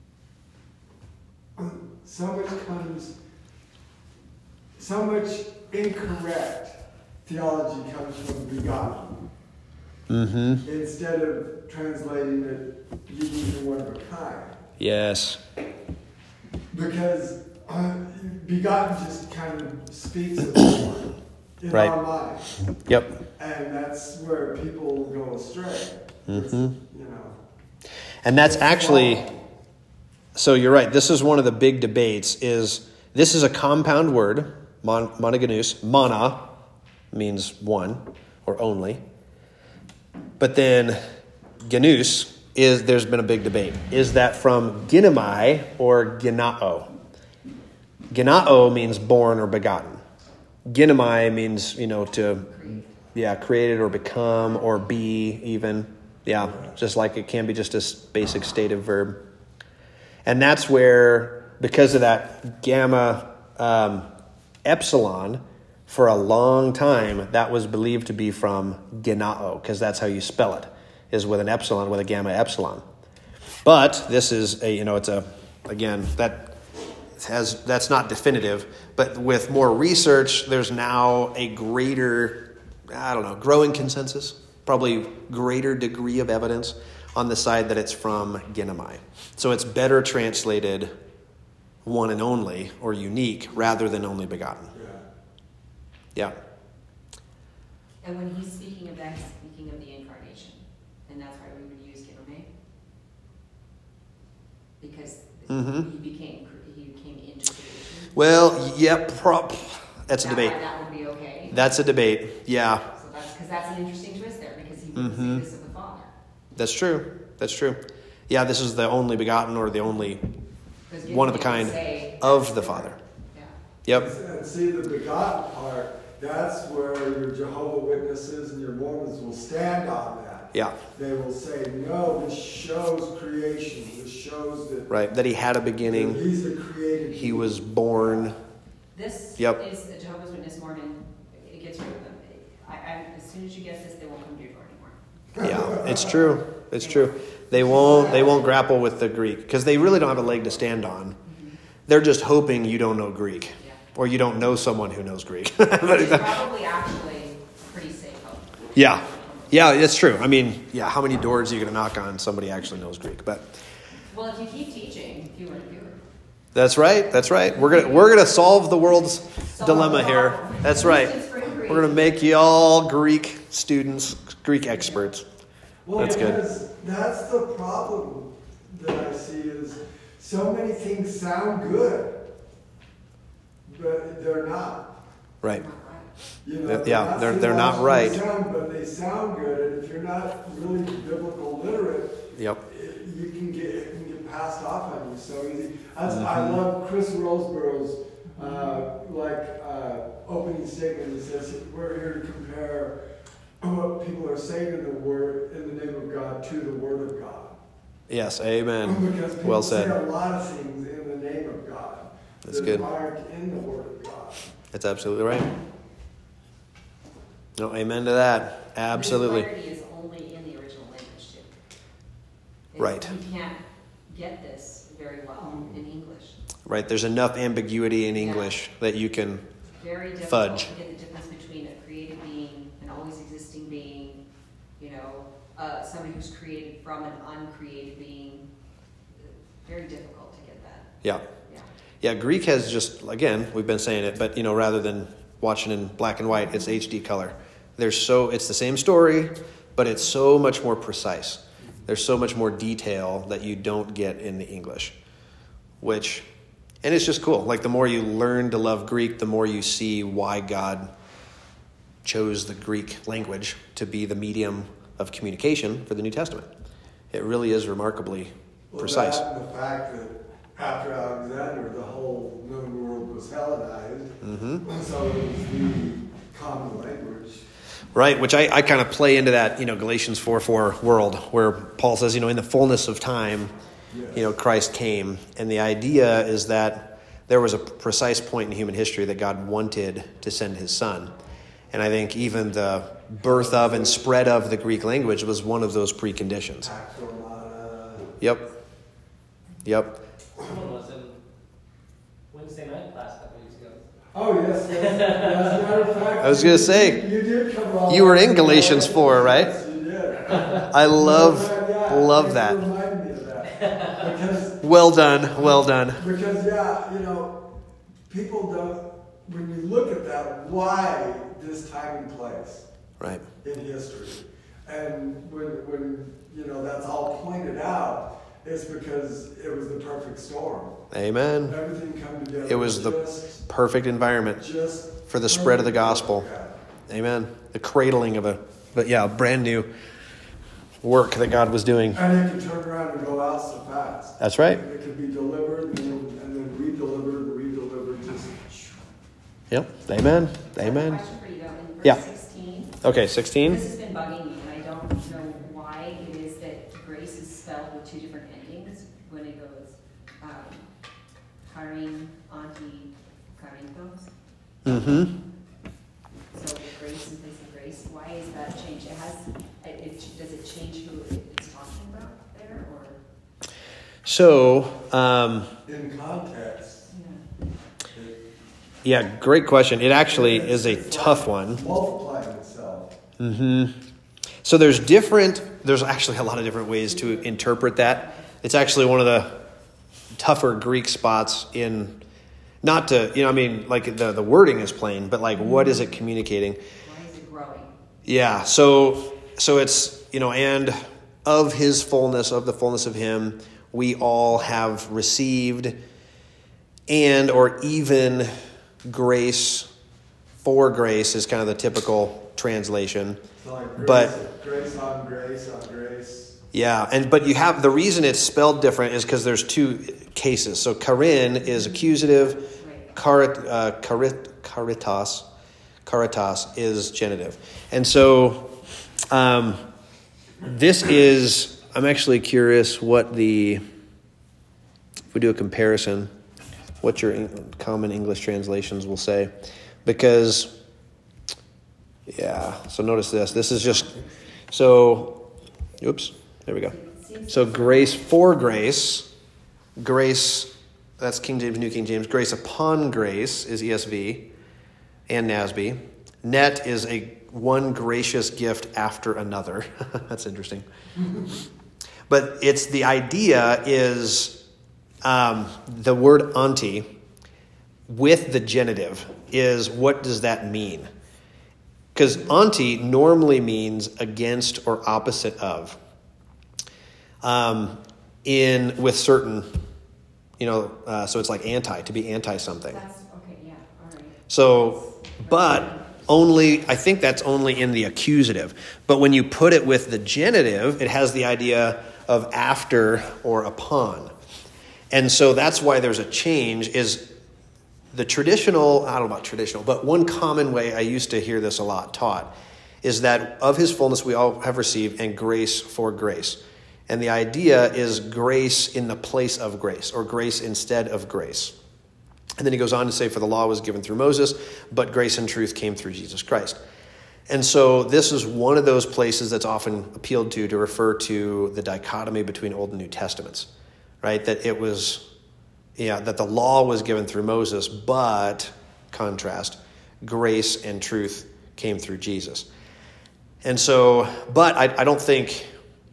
so much comes, so much incorrect theology comes from begotten. Mm-hmm. Instead of translating it unique and one of a kind. Yes. Because uh, begotten just kind of speaks of one in Right. our mind. Yep. And that's where people go astray. Mm-hmm. You know. And that's actually, so you're right. This is one of the big debates is, this is a compound word, mon, monogenes, mono means one or only. But then genus is, there's been a big debate. Is that from ginomai or genao? Genao means born or begotten. Ginomai means, you know, to, yeah, created or become or be even. Yeah, just like it can be just a basic stative verb. And that's where, because of that gamma um, epsilon, for a long time, that was believed to be from genao, because that's how you spell it, is with an epsilon, with a gamma epsilon. But this is a, you know, it's a, again, that has, that's not definitive, but with more research, there's now a greater, I don't know, growing consensus, probably greater degree of evidence on the side that it's from ginomai. So it's better translated one and only, or unique, rather than only begotten. Yeah. And when he's speaking of that, he's speaking of the incarnation. And that's why we would use Ginomai. Because Mm-hmm. he became he became into creation. Well, yep, prop. That's a That- debate. That would be okay. That's a debate. Yeah, So that's because that's an interesting twist there, because he would Mhm. say this of the Father. that's true. That's true. Yeah, this is the only begotten, or the only 'Cause one of a Ginomai would kind say of that's the different. Father. Yeah. Yep. And see the begotten part, that's where your Jehovah Witnesses and your Mormons will stand on that. Yeah. They will say, no, this shows creation. This shows that, Right. That he had a that beginning. he's a created He was born. This Yep. is a Jehovah's Witness Mormon. It gets rid of them. I, I, as soon as you get this, they won't come to your door anymore. Yeah, it's true. It's true. They won't. They won't grapple with the Greek because they really don't have a leg to stand on. They're just hoping you don't know Greek, Yeah. or you don't know someone who knows Greek. Which is probably actually pretty safe hope. Yeah. Yeah, it's true. I mean, yeah, how many doors are you going to knock on somebody actually knows Greek? But Well, if you keep teaching, fewer and fewer. that's right. That's right. We're going to we're going to solve the world's Solve dilemma the here. problem. That's right. Christians for Greek. We're going to make you all Greek students, Greek experts. Well, That's good. because that's the problem that I see is so many things sound good, but they're not. Right. Not right. You know, They're- yeah, they're- they're not theologically right. Sound, but they sound good, and if you're not really biblical literate, Yep. it, you can get it can get passed off on you so easy. That's, I Mm-hmm. love Chris Roseborough's uh, like uh, opening statement. He says we're here to compare what people are saying in the word in the name of God to the Word of God. Yes. Amen. Because people Well say said. a lot of things in the name of God That's that good. aren't in the Word of God. That's absolutely right. No, amen to that. Absolutely. This clarity is only in the original language too. It's- Right. You can't get this very well in English. Right. There's enough ambiguity in English that you can. Very difficult Fudge. to get the difference between a created being, an always existing being, you know, uh, somebody who's created from an uncreated being. Very difficult to get that. Yeah. Yeah. Yeah. Greek has just, again, we've been saying it, but, you know, rather than watching in black and white, it's H D color. There's so, it's the same story, but it's so much more precise. There's so much more detail that you don't get in the English, which, and it's just cool. Like the more you learn to love Greek, the more you see why God chose the Greek language to be the medium of communication for the New Testament. It really is remarkably Well, precise. that and the fact that after Alexander, the whole known world was Hellenized. Mm-hmm. So it was the common language. Right, which I, I kind of play into that, you know, Galatians four four world where Paul says, you know, in the fullness of time, Yes. you know, Christ came. And the idea is that there was a precise point in human history that God wanted to send his son. And I think even the birth of and spread of the Greek language was one of those preconditions. Acromata. Yep. Yep. Someone was in Wednesday night class a couple weeks ago. Oh, yes, yes. As a matter of fact, I was gonna say, you did cover all you were in that. Galatians four, right? Yes, you did. I love, Yeah, love thanks that. for reminding me of that. Because Well done, well done. Because, yeah, you know, people don't, when you look at that, why this time and place Right. in history? And when, when, you know, that's all pointed out, it's because it was the perfect storm. Amen. Everything come together. It was the just, perfect environment just for the spread of the gospel. Yeah. Amen. The cradling of a, but yeah, a brand new work that God was doing. And it could turn around and go out so fast. That's right. It could be delivered and then, and then re-delivered, re-delivered, just. Yep. Amen. I have a Amen. question for you though, in verse Yeah. sixteen. Okay, sixteen. This has been bugging me, and I don't know why it is that grace is spelled with two different endings when it goes, um, Karim, Auntie, Karinthos. Mm-hmm. So grace in place of grace, why is that changed? It has, it, it, does it change who it's talking about there, or? So, um, In context, Yeah. it yeah, great question. It actually is a it's tough like one. Multiplying itself. Mm-hmm. So there's different, there's actually a lot of different ways to interpret that. It's actually one of the tougher Greek spots in, not to, you know, I mean, like the, the wording is plain, but like what is it communicating? Why is it growing? Yeah, so so it's, you know, and of his fullness, of the fullness of him, we all have received and or even grace for grace is kind of the typical translation. So like grace, But- grace on grace on grace. Yeah, and but you have the reason it's spelled different is because there's two cases. So karin is accusative, Right. Karit, uh, karit, karitas, karitas is genitive. And so um, this is, I'm actually curious what the, if we do a comparison, what your in- common English translations will say. Because, yeah, so notice this. This is just, so, oops, there we go. It seems So grace for grace, grace, that's King James, New King James. Grace upon grace is E S V and N A S B. Net is a one gracious gift after another. That's interesting. But it's the idea is um, the word auntie with the genitive is, what does that mean? Because auntie normally means against or opposite of. Um, in with certain, you know, uh, so it's like anti, to be anti something. That's, okay, yeah, all right. So, but only, I think that's only in the accusative. But when you put it with the genitive, it has the idea of after or upon. And so that's why there's a change is the traditional, I don't know about traditional, but one common way I used to hear this a lot taught is that of his fullness we all have received and grace for grace. And the idea is grace in the place of grace or grace instead of grace. And then he goes on to say, for the law was given through Moses, but grace and truth came through Jesus Christ. And so this is one of those places that's often appealed to to refer to the dichotomy between Old and New Testaments, right? That it was, yeah, that the law was given through Moses, but, contrast, grace and truth came through Jesus. And so, but I, I don't think,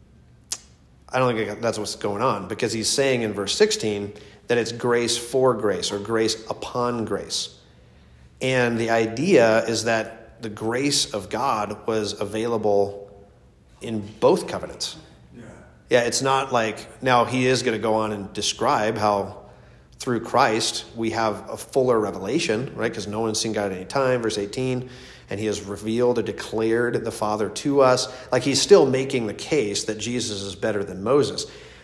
I don't think that's what's going on, because he's saying in verse sixteen that it's grace for grace or grace upon grace. And the idea is that the grace of God was available in both covenants. Yeah. Yeah, it's not like, now he is going to go on and describe how through Christ we have a fuller revelation, right? Because no one's seen God at any time, verse eighteen, and he has revealed or declared the Father to us. Like he's still making the case that Jesus is better than Moses.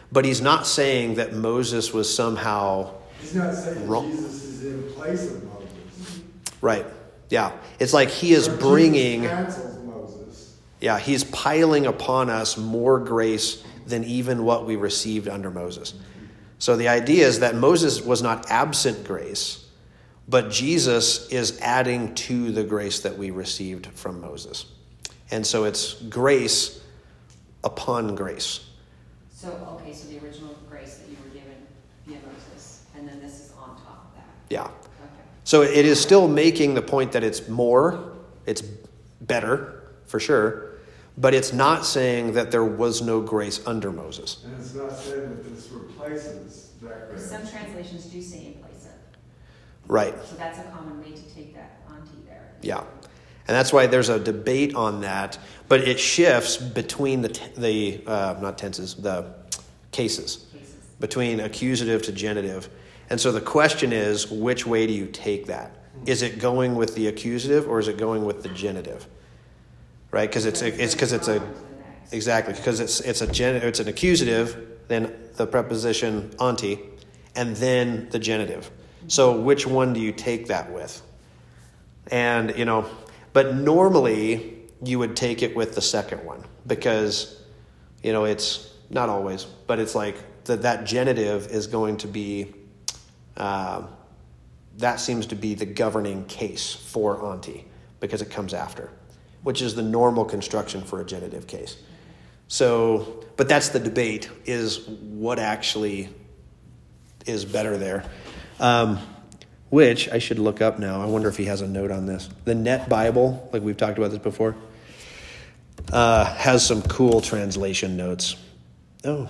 But he's not saying that Moses was somehow He's not saying wrong. Jesus is in place of Moses. Right. Yeah. It's like he is Or bringing, Jesus cancels Moses. yeah, he's piling upon us more grace than even what we received under Moses. So the idea is that Moses was not absent grace, but Jesus is adding to the grace that we received from Moses. And so it's grace upon grace. So, okay, so the original grace that you were given via Moses, and then this is on top of that. Yeah. Okay. So it is still making the point that it's more, it's better, for sure, but it's not saying that there was no grace under Moses. And it's not saying that this replaces that grace. Some translations do say in place of. Right. So that's a common way to take that onto there. Yeah. And that's why there's a debate on that, but it shifts between the, t- the uh, not tenses, the cases, Cases. between accusative to genitive. And so the question is, which way do you take that? Is it going with the accusative or is it going with the genitive? Right? Because it's a, it's because it's a exactly because it's it's a gen, it's an accusative, then the preposition anti, and then the genitive. So which one do you take that with? And you know, but normally you would take it with the second one because you know it's not always, but it's like that that genitive is going to be. Uh, that seems to be the governing case for anti because it comes after, which is the normal construction for a genitive case. So, but that's the debate, is what actually is better there. Um, which I should look up now. I wonder if he has a note on this. The Net Bible, like we've talked about this before, uh, has some cool translation notes. Oh.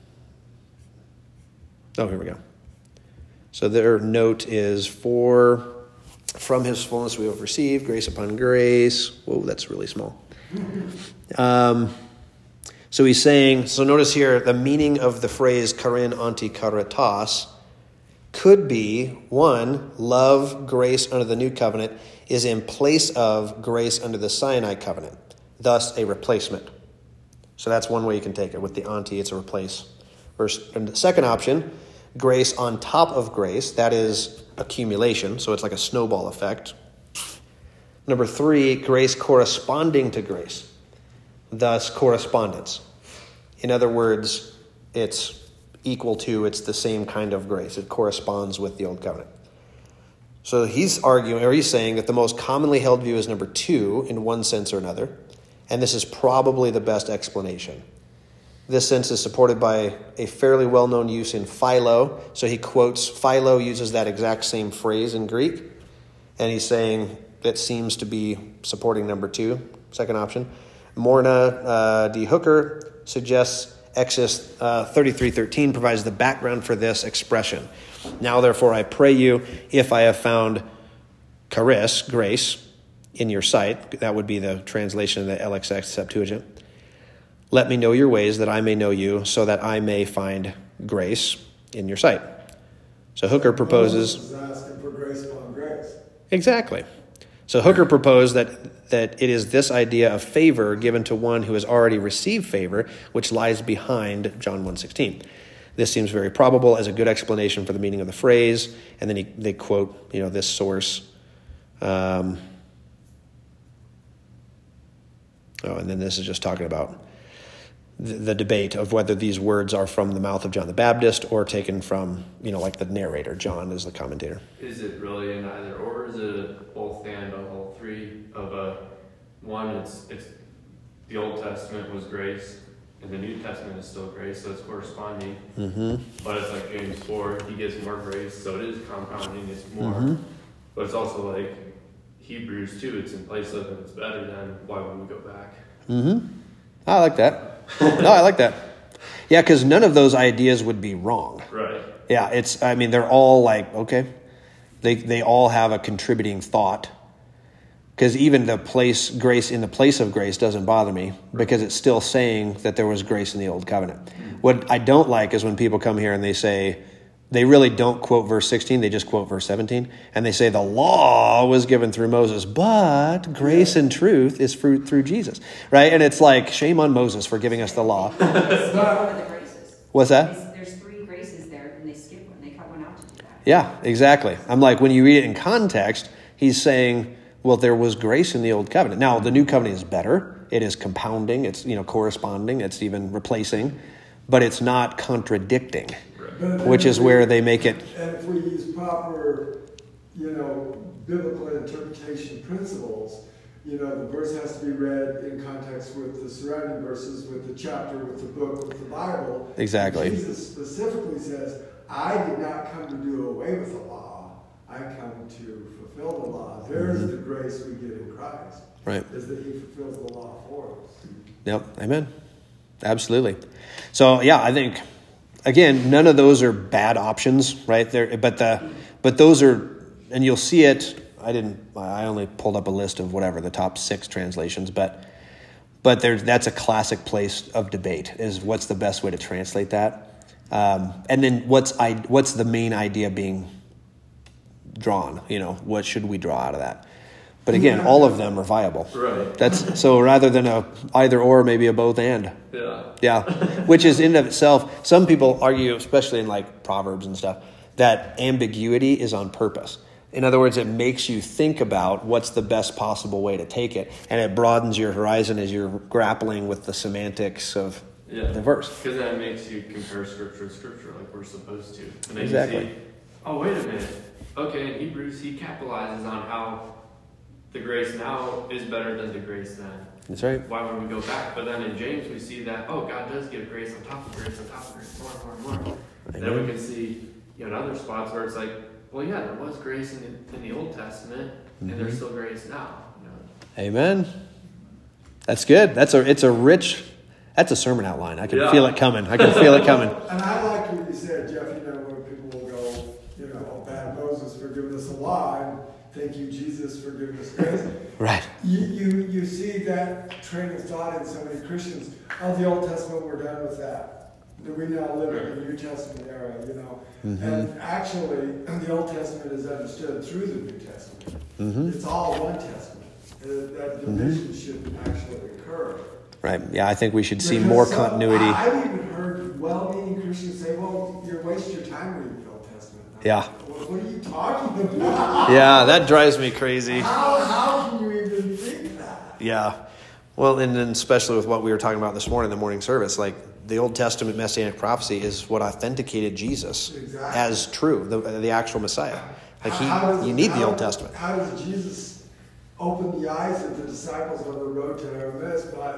Oh, here we go. So their note is for, from his fullness we have received, grace upon grace. Whoa, that's really small. Um, so he's saying, so notice here, the meaning of the phrase karin anti karitas could be, one, love, grace under the new covenant is in place of grace under the Sinai covenant, thus a replacement. So that's one way you can take it. With the anti, it's a replace. Verse, and the second option, grace on top of grace, that is accumulation, so it's like a snowball effect. Number three, grace corresponding to grace, thus correspondence. In other words, it's equal to, it's the same kind of grace. It corresponds with the old covenant. So he's arguing, or he's saying that the most commonly held view is number two in one sense or another, and this is probably the best explanation. This sense is supported by a fairly well-known use in Philo. So he quotes, Philo uses that exact same phrase in Greek. And he's saying that seems to be supporting number two, second option. Morna uh, D. Hooker suggests Exodus uh, thirty-three thirteen provides the background for this expression. Now, therefore, I pray you, if I have found charis, grace, in your sight, that would be the translation of the L X X Septuagint, let me know your ways that I may know you, so that I may find grace in your sight. So Hooker proposes... Moses is asking for grace upon grace. Exactly. So Hooker proposed that, that it is this idea of favor given to one who has already received favor, which lies behind John one sixteen. This seems very probable as a good explanation for the meaning of the phrase. And then he, they quote, you know, this source. Um, oh, and then this is just talking about the debate of whether these words are from the mouth of John the Baptist or taken from, you know, like the narrator. John is the commentator. Is it really an either or? Is it a both and on all three? Of a one, it's it's the Old Testament was grace, and the New Testament is still grace, so it's corresponding. Mm-hmm. But it's like James four, he gives more grace, so it is compounding. It's more, Mm-hmm. but it's also like Hebrews two. It's in place of, and it's better than. Why would we go back? Mm-hmm. I like that. No, I like that. Yeah, because none of those ideas would be wrong. Right. Yeah, it's, I mean, they're all like, okay. They they all have a contributing thought. Because even the place, grace in the place of grace doesn't bother me, because it's still saying that there was grace in the old covenant. What I don't like is when people come here and they say, they really don't quote verse sixteen, they just quote verse seventeen, and they say the law was given through Moses, but grace and truth is through, through Jesus, right? And it's like, shame on Moses for giving us the law. It's one of the graces. What's that? There's- There's three graces there, and they skip one, they cut one out to do that. Yeah, exactly. I'm like, when you read it in context, he's saying, well, there was grace in the old covenant. Now, the new covenant is better. It is compounding. It's, you know, corresponding. It's even replacing. But it's not contradicting, But which is if we- where they make it. And if we use proper, you know, biblical interpretation principles, you know, the verse has to be read in context with the surrounding verses, with the chapter, with the book, with the Bible. Exactly. Jesus specifically says, I did not come to do away with the law. I come to fulfill the law. There's Mm-hmm. the grace we get in Christ. Right. Is that he fulfills the law for us. Yep. Amen. Absolutely. So, yeah, I think, again, none of those are bad options, right? There, but the, but those are, and you'll see it. I didn't. I only pulled up a list of whatever the top six translations, but but there's that's a classic place of debate. Is what's the best way to translate that, um, and then what's I what's the main idea being drawn? You know, what should we draw out of that? But again, all of them are viable. Right. That's so rather than a either or, maybe a both and. Yeah. Yeah, which is in and of itself. Some people argue, especially in like Proverbs and stuff, that ambiguity is on purpose. In other words, it makes you think about what's the best possible way to take it, and it broadens your horizon as you're grappling with the semantics of Yeah. the verse. Because that makes you compare scripture to scripture like we're supposed to. And then Exactly. you see, oh, wait a minute. Okay, in Hebrews, he capitalizes on how the grace now is better than the grace then. That's right. Why would we go back? But then in James, we see that, oh, God does give grace on top of grace on top of grace, more and more and more. Amen. Then we can see, you know, in other spots where it's like, well, yeah, there was grace in the, in the Old Testament, and Mhm. there's still grace now. You know? Amen. That's good. That's a it's a rich. That's a sermon outline. I can Yeah. feel it coming. I can feel it coming. And I like what you said, Jeff, you know, when people will go, you know, oh, bad Moses for giving us a law, and thank you, Jesus, for giving us grace. Right. You, you, you see that train of thought in so many Christians. Oh, the Old Testament, we're done with that. We now live in the New Testament era, you know. Mhm. And actually, the Old Testament is understood through the New Testament. Mhm. It's all one Testament. Uh, That division shouldn't actually occur. Right. Yeah, I think we should see Because more some- continuity. I, I've even heard well-meaning Christians say, well, you're wasting your time reading the Old Testament. I'm Yeah. like, well, what are you talking about? Yeah, that drives me crazy. How, how can you even think that? Yeah. Well, and then especially with what we were talking about this morning in the morning service, like the Old Testament messianic prophecy is what authenticated Jesus Exactly. as true, the, the actual Messiah. Like How- how does- he, you need the how- Old Testament. How does Jesus open the eyes of the disciples on the road to Emmaus by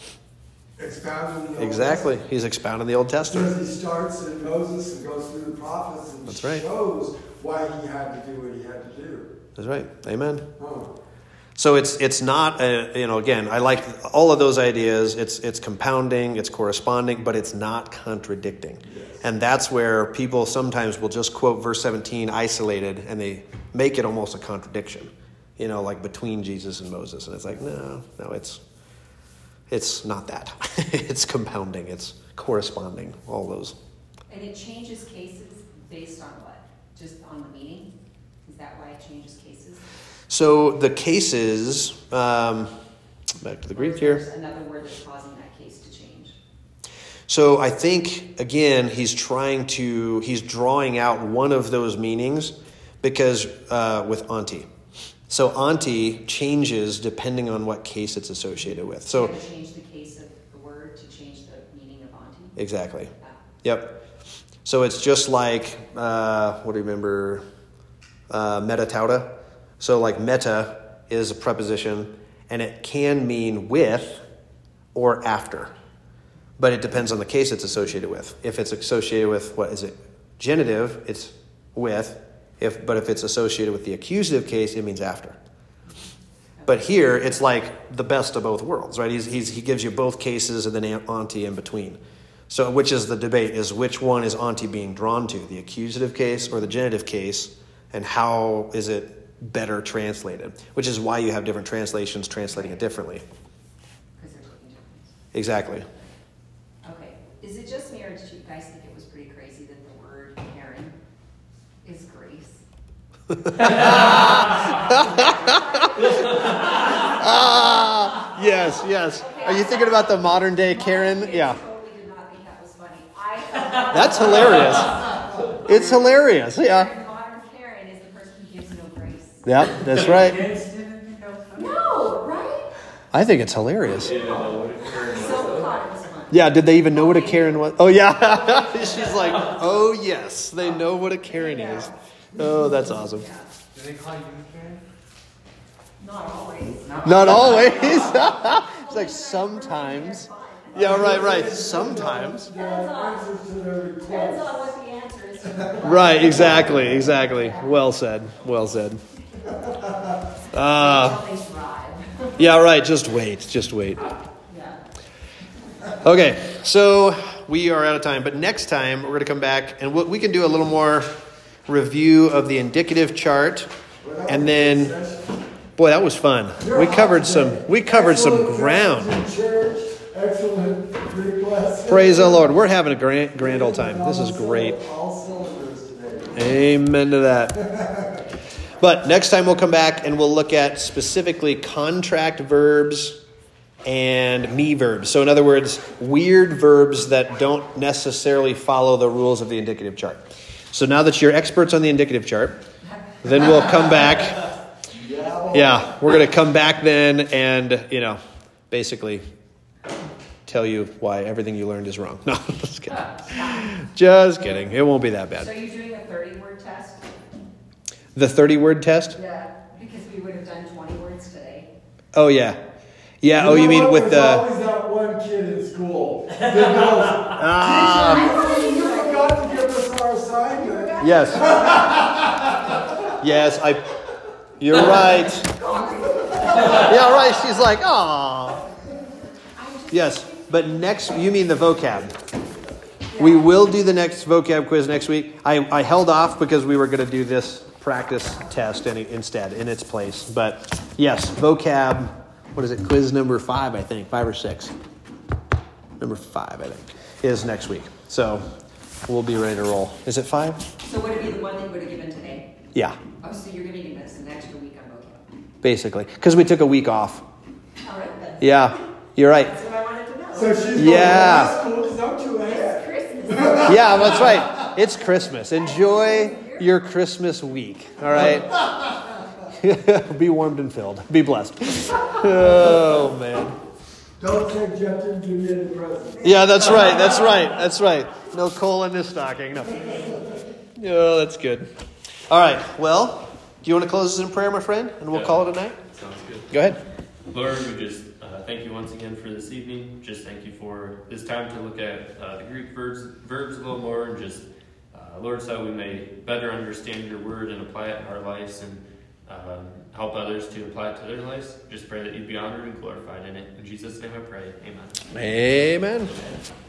expounding the Old Exactly. Testament? He's expounding the Old Testament. Because he starts in Moses and goes through the prophets and That's right. shows why he had to do what he had to do. That's right. Amen. Oh. So it's it's not a, you know, again, I like all of those ideas. It's it's compounding, it's corresponding, but it's not contradicting. Yes. And that's where people sometimes will just quote verse seventeen isolated, and they make it almost a contradiction, you know, like between Jesus and Moses. And it's like, no, no, it's it's not that. It's compounding, it's corresponding, all those. And it changes cases based on what? Just on the meaning? Is that why it changes cases? So the cases, um, back to the Greek here. There's another word that's causing that case to change. So I think, again, he's trying to, he's drawing out one of those meanings because uh, with auntie. So auntie changes depending on what case it's associated with. So You have to change the case of the word to change the meaning of auntie. exactly. Ah. Yep. So it's just like, uh, what do you remember? Uh, meta tauta. So like meta is a preposition, and it can mean with or after. But it depends on the case it's associated with. If it's associated with, what is it? Genitive, it's with. If But if it's associated with the accusative case, it means after. But here, it's like the best of both worlds, right? He's, he's, he gives you both cases and then auntie in between. So which is the debate, is which one is auntie being drawn to, the accusative case or the genitive case, and how is it better translated? Which is why you have different translations translating it differently. Because they're taking difference. Exactly. Okay. Is it just me, or did you guys think it was pretty crazy that the word Karen is grace? Ah, yes, yes. Are you thinking about the modern day Karen? I Yeah. totally did not think that was funny. I thought That's hilarious. It's hilarious. Yeah. And modern Karen is the person who gives no grace. Yep, that's right. Kids didn't think I was funny. No, right? I think it's hilarious. Didn't know what it turned So into. thought it was fun. Yeah, did they even know what a Karen was? Oh, yeah. She's like, oh, yes, they know what a Karen is. Oh, that's awesome. Do they call you Karen? Not always. Not always. It's like sometimes. Yeah, right, right. Sometimes. Depends on, Answers to their depends requests. on what the answer is. Right, exactly, exactly. Well said, well said. Uh, Until they thrive. yeah, right, just wait, just wait. Yeah. Okay, so we are out of time, but next time we're going to come back and we we can do a little more review of the indicative chart, and then, boy, that was fun. We covered some, we covered some ground. Church, excellent Greek lesson. Praise the Lord. We're having a grand, grand old time. This is great. All cylinders today. Amen to that. But next time we'll come back and we'll look at specifically contract verbs and me verbs. So in other words, weird verbs that don't necessarily follow the rules of the indicative chart. So now that you're experts on the indicative chart, then we'll come back. Yeah, we're going to come back then and, you know, basically tell you why everything you learned is wrong. No, just kidding. Just kidding. It won't be that So bad. you're doing a thirty-word test? The thirty-word test? Yeah. Because we would have done twenty words today. Oh, yeah. Yeah, oh, you know mean what? with There's the... always that one kid in school that goes, Ah, "Teacher, you forgot to give us our assignment." yes. Yes, I... You're right. Yeah, right. She's like, oh. Yes, but next... You mean the vocab. We will do the next vocab quiz next week. I, I held off because we were going to do this practice test any, instead, in its place. But yes, vocab, what is it, quiz number five, I think, five or six. Number five, I think, is next week. So we'll be ready to roll. Is it five? So would it be the one that you would have given today? Yeah, Oh, so you're giving us an extra week on vocab. basically. Because we took a week off. All right, then. Yeah, you're right. That's what I wanted to know. So she's going Yeah. to high school because I'm too ahead. Christmas. Yeah, that's right. It's Christmas. Enjoy your Christmas week. All right? Be warmed and filled. Be blessed. Oh, man. Don't take Jeff to give me any presents. Yeah, that's right. That's right. That's right. No coal in this stocking. No. Oh, that's good. All right. Well, do you want to close this in prayer, my friend? And we'll Yeah. call it a night? Sounds good. Go ahead. Lord, we just uh, thank you once again for this evening. Just thank you for this time to look at uh, the Greek verbs, verbs a little more, and just, uh, Lord, so we may better understand your word and apply it in our lives, and um, help others to apply it to their lives. Just pray that you'd be honored and glorified in it. In Jesus' name I pray. Amen. Amen.